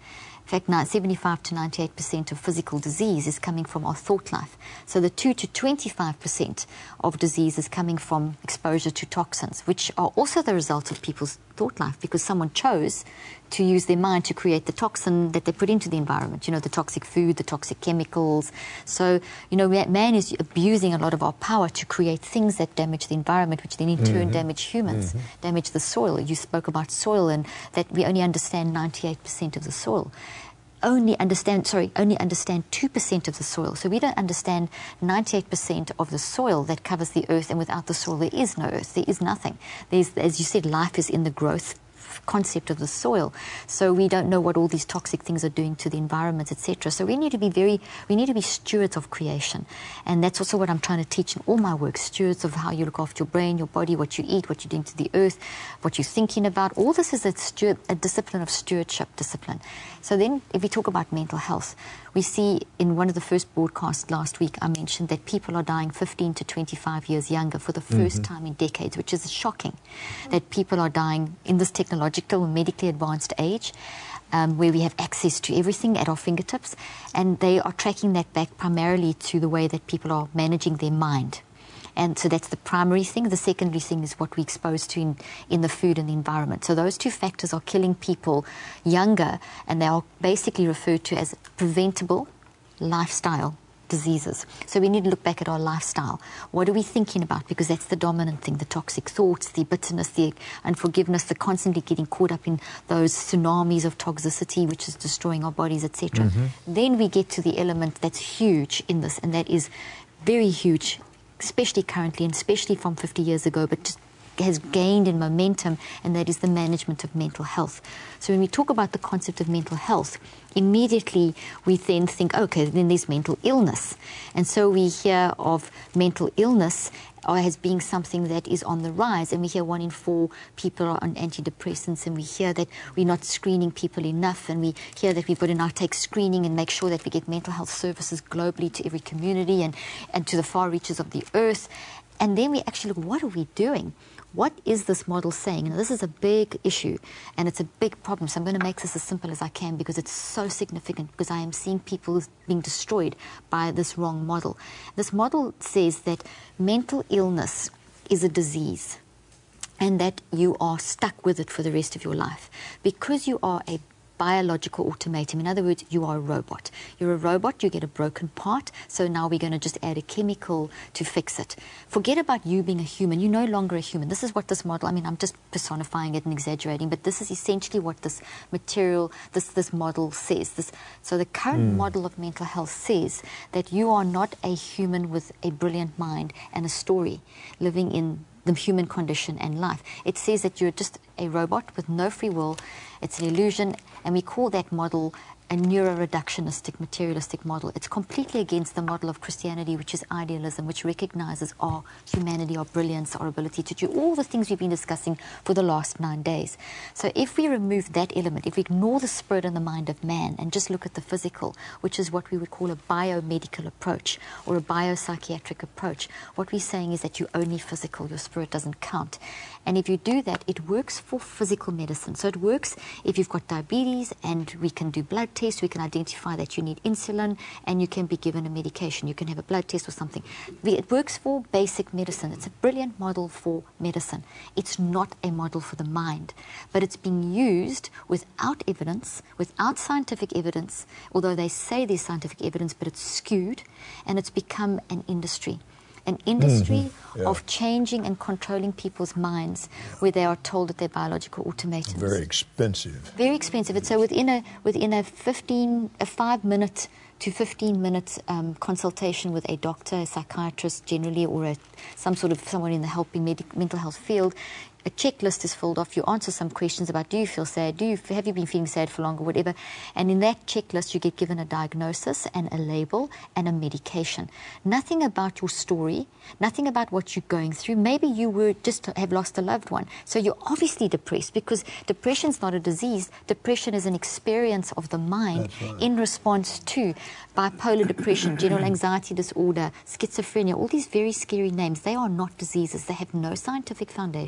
In fact, now seventy-five to ninety-eight percent of physical disease is coming from our thought life. So the two to twenty-five percent of disease is coming from exposure to toxins, which are also the result of people's thought life, because someone chose to use their mind to create the toxin that they put into the environment, you know, the toxic food, the toxic chemicals. So, you know, man is abusing a lot of our power to create things that damage the environment, which then in mm-hmm. turn damage humans, mm-hmm. damage the soil. You spoke about soil and that we only understand ninety-eight percent of the soil. Only understand, sorry, only understand two percent of the soil. So we don't understand ninety-eight percent of the soil that covers the earth, and without the soil there is no earth, there is nothing. There's, as you said, life is in the growth concept of the soil. So we don't know what all these toxic things are doing to the environment, et cetera. So we need to be very, we need to be stewards of creation. And that's also what I'm trying to teach in all my work, stewards of how you look after your brain, your body, what you eat, what you're doing to the earth, what you're thinking about. All this is a, steward, a discipline of stewardship discipline. So then if we talk about mental health, we see in one of the first broadcasts last week, I mentioned that people are dying fifteen to twenty-five years younger for the first mm-hmm. time in decades, which is shocking, that people are dying in this technological, medically advanced age, um, where we have access to everything at our fingertips, and they are tracking that back primarily to the way that people are managing their mind. And so that's the primary thing. The secondary thing is what we expose to in, in the food and the environment. So those two factors are killing people younger, and they are basically referred to as preventable lifestyle diseases. So we need to look back at our lifestyle. What are we thinking about? Because that's the dominant thing, the toxic thoughts, the bitterness, the unforgiveness, the constantly getting caught up in those tsunamis of toxicity, which is destroying our bodies, et cetera. Mm-hmm. Then we get to the element that's huge in this, and that is very huge, especially currently and especially from fifty years ago, but just has gained in momentum, and that is the management of mental health. So when we talk about the concept of mental health, immediately we then think, okay, then there's mental illness. And so we hear of mental illness as being something that is on the rise, and we hear one in four people are on antidepressants, and we hear that we're not screening people enough, and we hear that we've got to now take screening and make sure that we get mental health services globally to every community and, and to the far reaches of the earth. And then we actually look, what are we doing? What is this model saying? And this is a big issue, and it's a big problem. So I'm going to make this as simple as I can, because it's so significant, because I am seeing people being destroyed by this wrong model. This model says that mental illness is a disease, and that you are stuck with it for the rest of your life because you are a biological automaton. In other words, you are a robot. You're a robot, you get a broken part, so now we're going to just add a chemical to fix it. Forget about you being a human. You're no longer a human. This is what this model, I mean, I'm just personifying it and exaggerating, but this is essentially what this material, this, this model says. This, so the current mm. model of mental health says that you are not a human with a brilliant mind and a story living in the human condition and life. It says that you're just a robot with no free will. It's an illusion, and we call that model a neuroreductionistic, materialistic model. It's completely against the model of Christianity, which is idealism, which recognizes our humanity, our brilliance, our ability to do all the things we've been discussing for the last nine days. So if we remove that element, if we ignore the spirit and the mind of man and just look at the physical, which is what we would call a biomedical approach or a biopsychiatric approach, what we're saying is that you're only physical, your spirit doesn't count. And if you do that, it works for physical medicine. So it works if you've got diabetes, and we can do blood tests, we can identify that you need insulin, and you can be given a medication. You can have a blood test or something. It works for basic medicine. It's a brilliant model for medicine. It's not a model for the mind, but it's being used without evidence, without scientific evidence, although they say there's scientific evidence, but it's skewed, and it's become an industry. An industry mm-hmm. yeah. of changing and controlling people's minds, where they are told that they're biological automatons. Very expensive. Very expensive. And so within a within a fifteen a five minute to fifteen minute um, consultation with a doctor, a psychiatrist generally, or a, some sort of someone in the helping medic, mental health field, a checklist is filled off. You answer some questions about, do you feel sad? Do you, have you been feeling sad for long, or whatever? And in that checklist, you get given a diagnosis and a label and a medication. Nothing about your story, nothing about what you're going through. Maybe you were just have lost a loved one. So you're obviously depressed, because depression's not a disease. Depression is an experience of the mind right. in response to bipolar depression, general anxiety disorder, schizophrenia, all these very scary names. They are not diseases. They have no scientific foundation.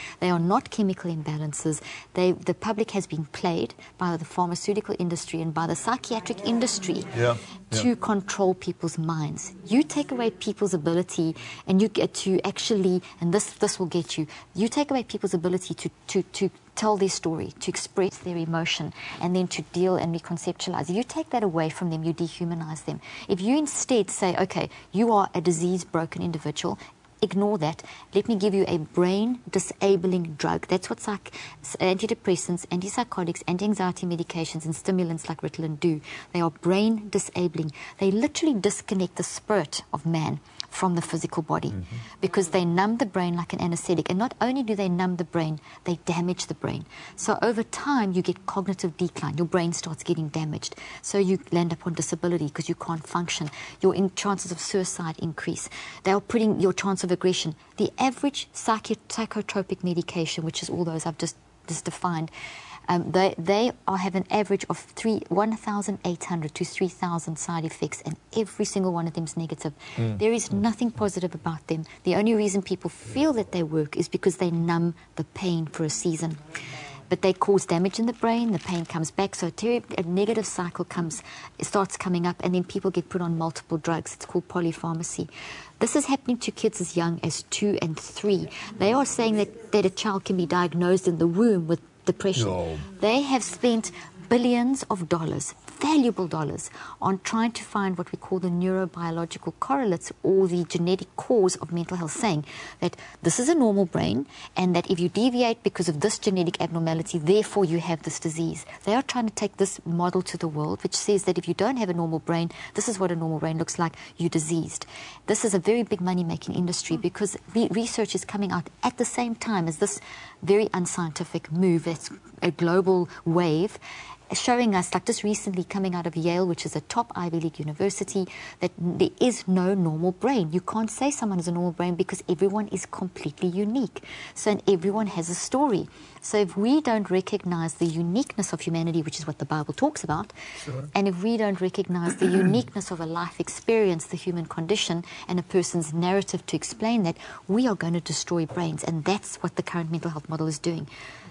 They are not chemical imbalances. They, the public has been played by the pharmaceutical industry and by the psychiatric industry yeah, to yeah. control people's minds. You take away people's ability and you get to actually, and this, this will get you, you take away people's ability to, to, to tell their story, to express their emotion, and then to deal and reconceptualize. If you take that away from them, you dehumanize them. If you instead say, okay, you are a disease-broken individual, ignore that. Let me give you a brain-disabling drug. That's what psych antidepressants, antipsychotics, anti-anxiety medications, and stimulants like Ritalin do. They are brain-disabling. They literally disconnect the spirit of man from the physical body, mm-hmm. because they numb the brain like an anesthetic. And not only do they numb the brain, they damage the brain. So over time, you get cognitive decline. Your brain starts getting damaged. So you land up on disability because you can't function. Your in chances of suicide increase. They are putting your chance of aggression. The average psychi psychotropic medication, which is all those I've just, just defined, Um, they, they are, have an average of one thousand eight hundred to three thousand side effects, and every single one of them is negative. Mm. There is nothing positive about them. The only reason people feel that they work is because they numb the pain for a season. But they cause damage in the brain, the pain comes back, so a negative cycle comes, starts coming up, and then people get put on multiple drugs. It's called polypharmacy. This is happening to kids as young as two and three. They are saying that, that a child can be diagnosed in the womb with depression. No. They have spent billions of dollars, valuable dollars, on trying to find what we call the neurobiological correlates, or the genetic cause of mental health, saying that this is a normal brain and that if you deviate because of this genetic abnormality, therefore you have this disease. They are trying to take this model to the world, which says that if you don't have a normal brain, this is what a normal brain looks like, you're diseased. This is a very big money-making industry because re research is coming out at the same time as this very unscientific move. It's a global wave, showing us, like just recently coming out of Yale, which is a top Ivy League university, that there is no normal brain. You can't say someone is a normal brain because everyone is completely unique. So, and everyone has a story. So if we don't recognize the uniqueness of humanity, which is what the Bible talks about, sure. and if we don't recognize the uniqueness of a life experience, the human condition, and a person's narrative to explain that, we are going to destroy brains. And that's what the current mental health model is doing.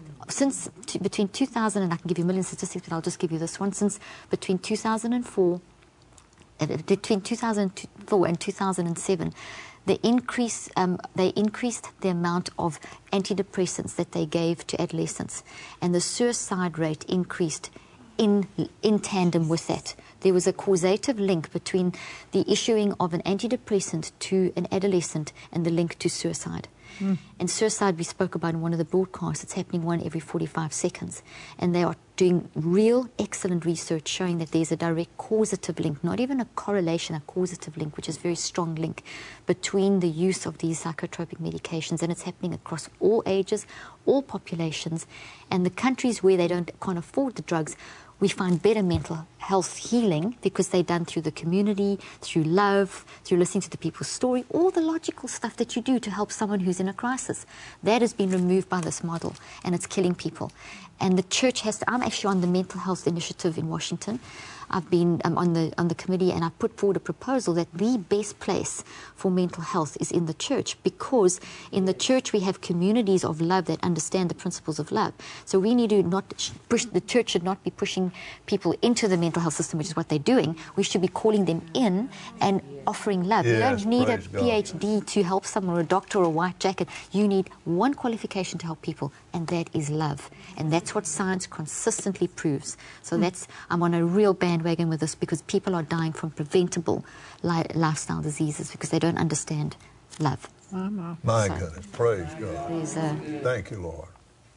Since t between two thousand, and I can give you a million statistics, but I'll just give you this one, since between two thousand four, uh, between two thousand four and two thousand seven, the increase, um, they increased the amount of antidepressants that they gave to adolescents, and the suicide rate increased in, in tandem with that. There was a causative link between the issuing of an antidepressant to an adolescent and the link to suicide. Mm. And suicide, we spoke about in one of the broadcasts, it's happening one every forty-five seconds. And they are doing real excellent research showing that there's a direct causative link, not even a correlation, a causative link, which is a very strong link between the use of these psychotropic medications. And it's happening across all ages, all populations. And the countries where they don't can't afford the drugs, we find better mental health healing because they're done through the community, through love, through listening to the people's story, all the logical stuff that you do to help someone who's in a crisis. That has been removed by this model, and it's killing people. And the church has to, I'm actually on the mental health initiative in Washington. I've been um, on the on the committee, and I put forward a proposal that the best place for mental health is in the church, because in the church we have communities of love that understand the principles of love. So we need to not push, the church should not be pushing people into the mental health system, which is what they're doing. We should be calling them in and offering love. Yes, you don't need a PhD to help someone, or a doctor or a white jacket. You need one qualification to help people, and that is love. And that's what science consistently proves. So mm. that's, I'm on a real bandwagon with this, because people are dying from preventable li lifestyle diseases because they don't understand love. Mama. My so, goodness, praise God. A, Thank you, Lord.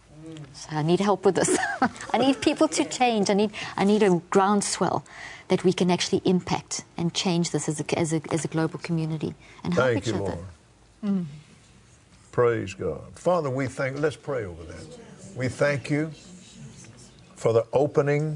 So I need help with this. I need people to change. I need, I need a groundswell that we can actually impact and change this as a, as a, as a global community and help Thank each you, other. Lord. Mm. Praise God. Father, we thank, let's pray over that. We thank you for the opening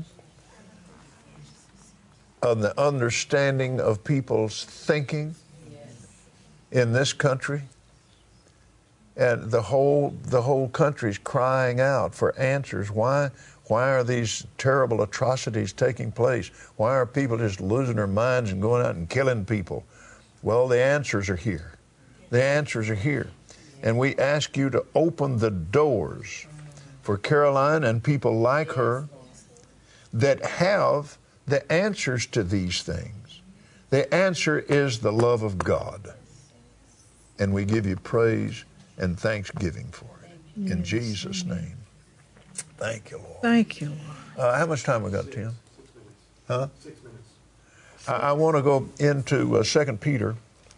of the understanding of people's thinking in this country. And the whole, the whole country's crying out for answers. Why, why are these terrible atrocities taking place? Why are people just losing their minds and going out and killing people? Well, the answers are here. The answers are here. And we ask you to open the doors for Caroline and people like her that have the answers to these things. The answer is the love of God. And we give you praise and thanksgiving for it. Yes. In Jesus' name. Thank you, Lord. Thank you, Lord. Uh, how much time we got, Tim? Huh? Six minutes. I, I want to go into uh, Second Peter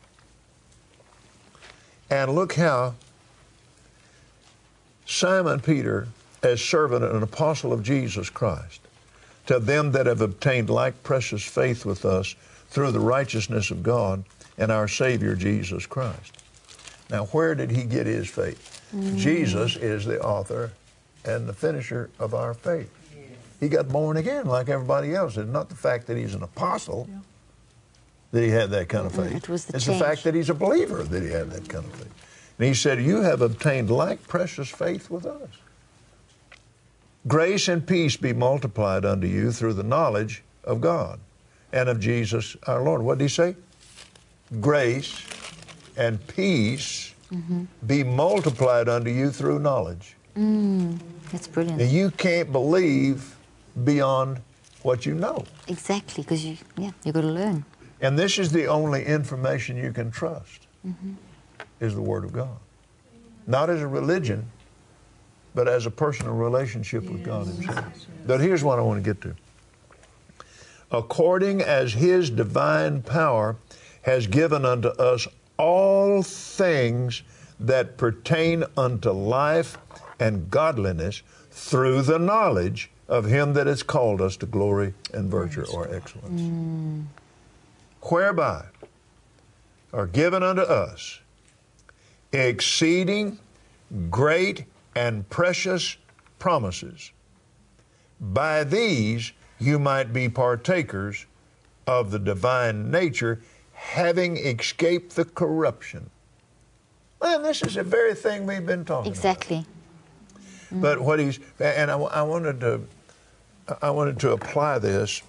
and look how Simon Peter, as servant and an apostle of Jesus Christ, to them that have obtained like precious faith with us through the righteousness of God and our Savior Jesus Christ. Now, where did he get his faith? Mm. Jesus is the author and the finisher of our faith. Yeah. He got born again like everybody else. It's not the fact that he's an apostle yeah. that he had that kind of faith. It was the it's change. The fact that he's a believer that he had that kind of faith. And he said, you have obtained like precious faith with us. Grace and peace be multiplied unto you through the knowledge of God and of Jesus our Lord. What did he say? Grace and peace mm-hmm. be multiplied unto you through knowledge. Mm, that's brilliant. Now, you can't believe beyond what you know. Exactly, because you, yeah, you've got to learn. And this is the only information you can trust, mm-hmm. is the Word of God. Not as a religion, but as a personal relationship yes. with God himself. But here's what I want to get to. According as his divine power has given unto us all things that pertain unto life and godliness through the knowledge of him that has called us to glory and virtue or excellence. Mm. Whereby are given unto us exceeding great and precious promises. By these you might be partakers of the divine nature, having escaped the corruption. Well, this is the very thing we've been talking exactly. about. Exactly. Mm. But what he's, and I, I wanted to, I wanted to apply this.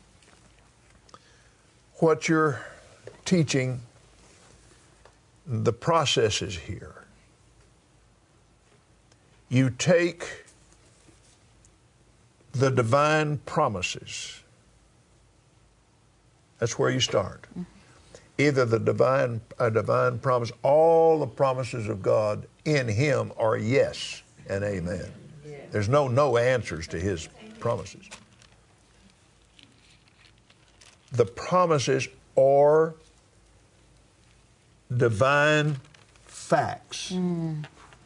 What you're teaching, the processes here. You take the divine promises. That's where you start. Mm-hmm. Either the divine, a divine promise, all the promises of God in him are yes and amen. Yeah. There's no no answers to his promises. The promises are divine facts. Mm.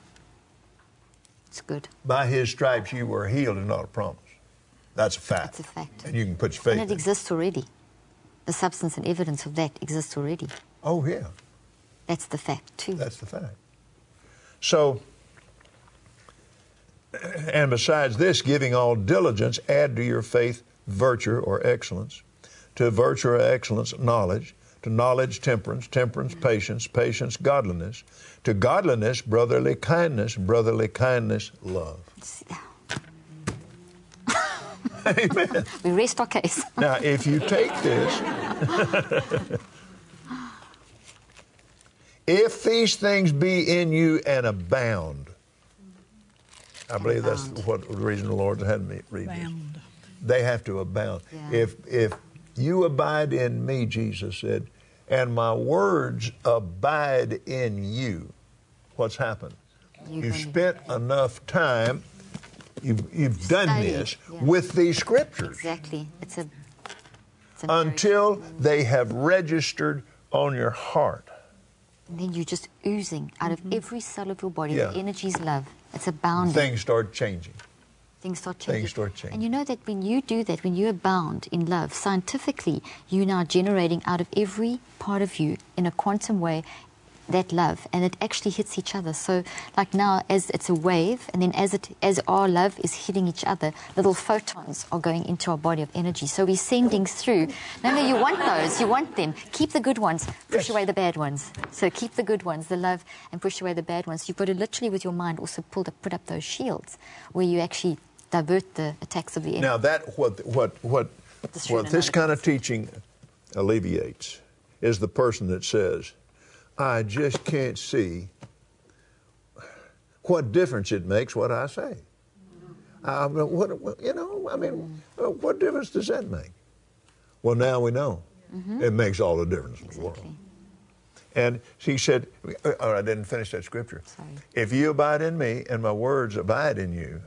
It's good. By his stripes you were healed is not a promise. That's a fact. It's a fact. And you can put your faith in it. And it exists already. The substance and evidence of that exists already. Oh, yeah. That's the fact, too. That's the fact. So, and besides this, giving all diligence, add to your faith virtue or excellence, to virtue or excellence, knowledge, to knowledge, temperance, temperance, patience, patience, godliness, to godliness, brotherly kindness, brotherly kindness, love. Amen. We rest our case. Now, if you take this, if these things be in you and abound, I and believe abound. That's what the reason the Lord had me read abound. This. They have to abound. Yeah. If if you abide in me, Jesus said, and my words abide in you, what's happened? You're You've spent enough time. You've, you've done Studied, this yeah. with these scriptures. Exactly. It's a, it's a until very... they have registered on your heart. And then you're just oozing out mm-hmm. of every cell of your body. Yeah. The energy's love. It's abounding. Things start changing. Things start changing. Things start changing. And you know that when you do that, when you abound in love, scientifically, you're now generating out of every part of you, in a quantum way, that love, and it actually hits each other. So like now, as it's a wave, and then as it as our love is hitting each other, little photons are going into our body of energy. So we're sending through. No, no, you want those, you want them. Keep the good ones, push yes. away the bad ones. So keep the good ones, the love, and push away the bad ones. You've got to literally, with your mind, also pull to put up those shields where you actually divert the attacks of the enemy. Now that what what what what this kind of teaching alleviates is the person that says, I just can't see what difference it makes what I say. I, what, what, you know, I mean, what difference does that make? Well, now we know. Mm-hmm. It makes all the difference in the world. And he said, oh, I didn't finish that scripture. Sorry. If you abide in me and my words abide in you,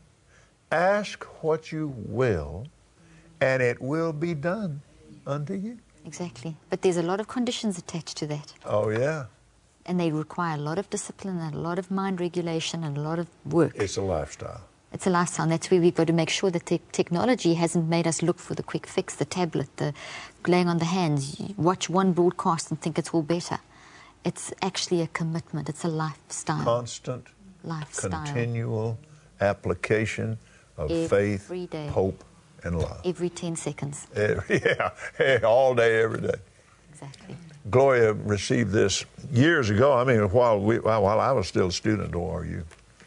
ask what you will, and it will be done unto you. Exactly. But there's a lot of conditions attached to that. Oh, yeah. And they require a lot of discipline and a lot of mind regulation and a lot of work. It's a lifestyle. It's a lifestyle. And that's where we've got to make sure that the technology hasn't made us look for the quick fix, the tablet, the laying on the hands. You watch one broadcast and think it's all better. It's actually a commitment. It's a lifestyle. Constant, lifestyle. Continual application of every faith, day. Hope, and love. Every ten seconds. Every, yeah, all day, every day. Exactly. Gloria received this years ago. I mean, while we, while I was still a student at O R U,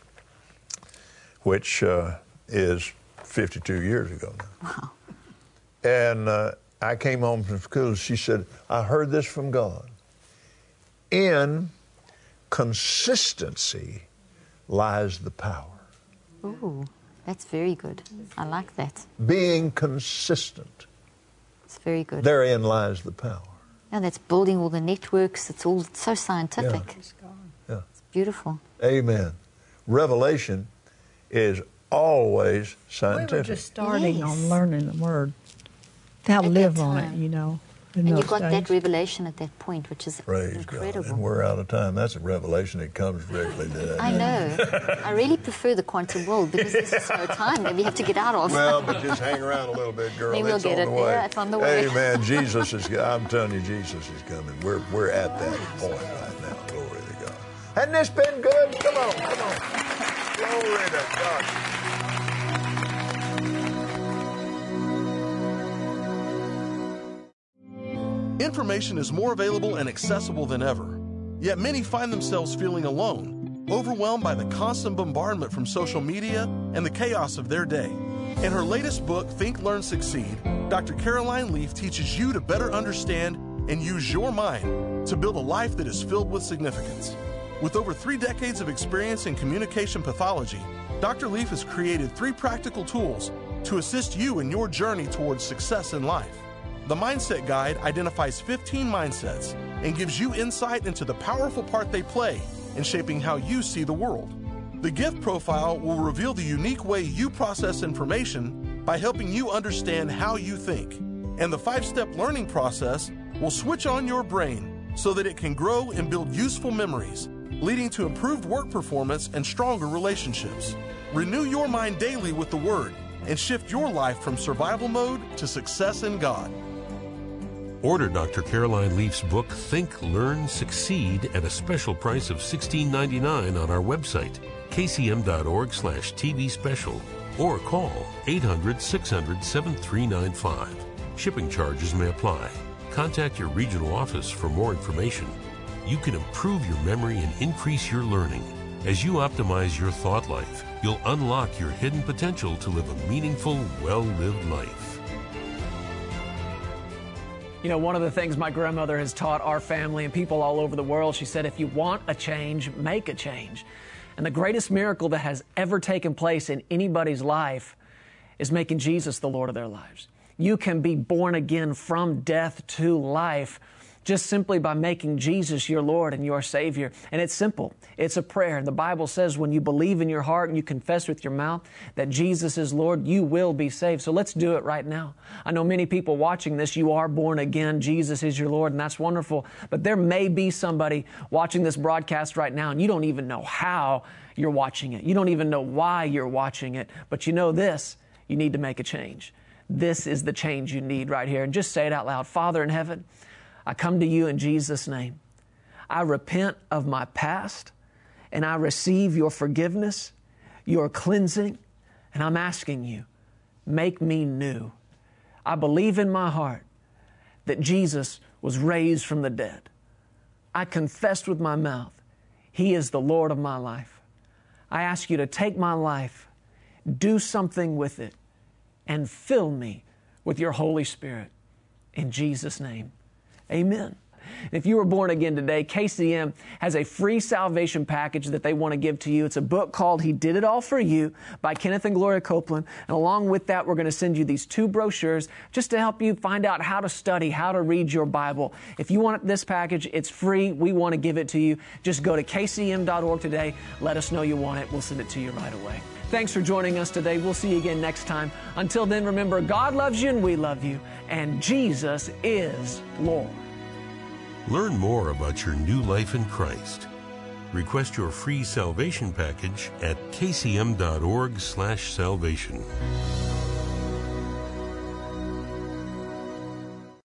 which uh, is fifty-two years ago now. Wow. And uh, I came home from school, and she said, I heard this from God. In consistency lies the power. Ooh, that's very good. I like that. Being consistent. It's very good. Therein lies the power. Yeah, that's building all the networks. It's all so scientific. Yeah. Yeah. It's beautiful. Amen. Revelation is always scientific. We were just starting Yes. on learning the Word. How to At live that on time. it, you know. in And you those got that days. revelation at that point, which is Praise incredible. God. And we're out of time. That's a revelation that comes regularly today. I know. I really prefer the quantum world because this is no time that we have to get out of. Well, but just hang around a little bit, girl. Maybe we'll it's get on it. the way. Yeah, it's on the way. Amen. Jesus is. I'm telling you, Jesus is coming. We're we're at that point right now. Glory to God. Hasn't this been good? Come on, come on. Glory to God. Information is more available and accessible than ever, yet many find themselves feeling alone, overwhelmed by the constant bombardment from social media and the chaos of their day. In her latest book, Think, Learn, Succeed, Doctor Caroline Leaf teaches you to better understand and use your mind to build a life that is filled with significance. With over three decades of experience in communication pathology, Doctor Leaf has created three practical tools to assist you in your journey towards success in life. The Mindset Guide identifies fifteen mindsets and gives you insight into the powerful part they play in shaping how you see the world. The Gift Profile will reveal the unique way you process information by helping you understand how you think. And the five-step learning process will switch on your brain so that it can grow and build useful memories, leading to improved work performance and stronger relationships. Renew your mind daily with the Word and shift your life from survival mode to success in God. Order Doctor Caroline Leaf's book, Think, Learn, Succeed at a special price of sixteen ninety-nine on our website, k c m dot org slash t v special, or call eight hundred, six hundred, seven three nine five. Shipping charges may apply. Contact your regional office for more information. You can improve your memory and increase your learning. As you optimize your thought life, you'll unlock your hidden potential to live a meaningful, well-lived life. You know, one of the things my grandmother has taught our family and people all over the world, she said, if you want a change, make a change. And the greatest miracle that has ever taken place in anybody's life is making Jesus the Lord of their lives. You can be born again from death to life just simply by making Jesus your Lord and your Savior. And it's simple. It's a prayer. The Bible says when you believe in your heart and you confess with your mouth that Jesus is Lord, you will be saved. So let's do it right now. I know many people watching this, you are born again. Jesus is your Lord, and that's wonderful. But there may be somebody watching this broadcast right now, and you don't even know how you're watching it. You don't even know why you're watching it. But you know this, you need to make a change. This is the change you need right here. And just say it out loud. Father in heaven, I come to you in Jesus' name. I repent of my past, and I receive your forgiveness, your cleansing, and I'm asking you, make me new. I believe in my heart that Jesus was raised from the dead. I confessed with my mouth, He is the Lord of my life. I ask you to take my life, do something with it, and fill me with your Holy Spirit. In Jesus' name. Amen. If you were born again today, K C M has a free salvation package that they want to give to you. It's a book called He Did It All For You by Kenneth and Gloria Copeland. And along with that, we're going to send you these two brochures just to help you find out how to study, how to read your Bible. If you want this package, it's free. We want to give it to you. Just go to K C M dot org today. Let us know you want it. We'll send it to you right away. Thanks for joining us today. We'll see you again next time. Until then, remember, God loves you and we love you, and Jesus is Lord. Learn more about your new life in Christ. Request your free salvation package at K C M dot org slash salvation.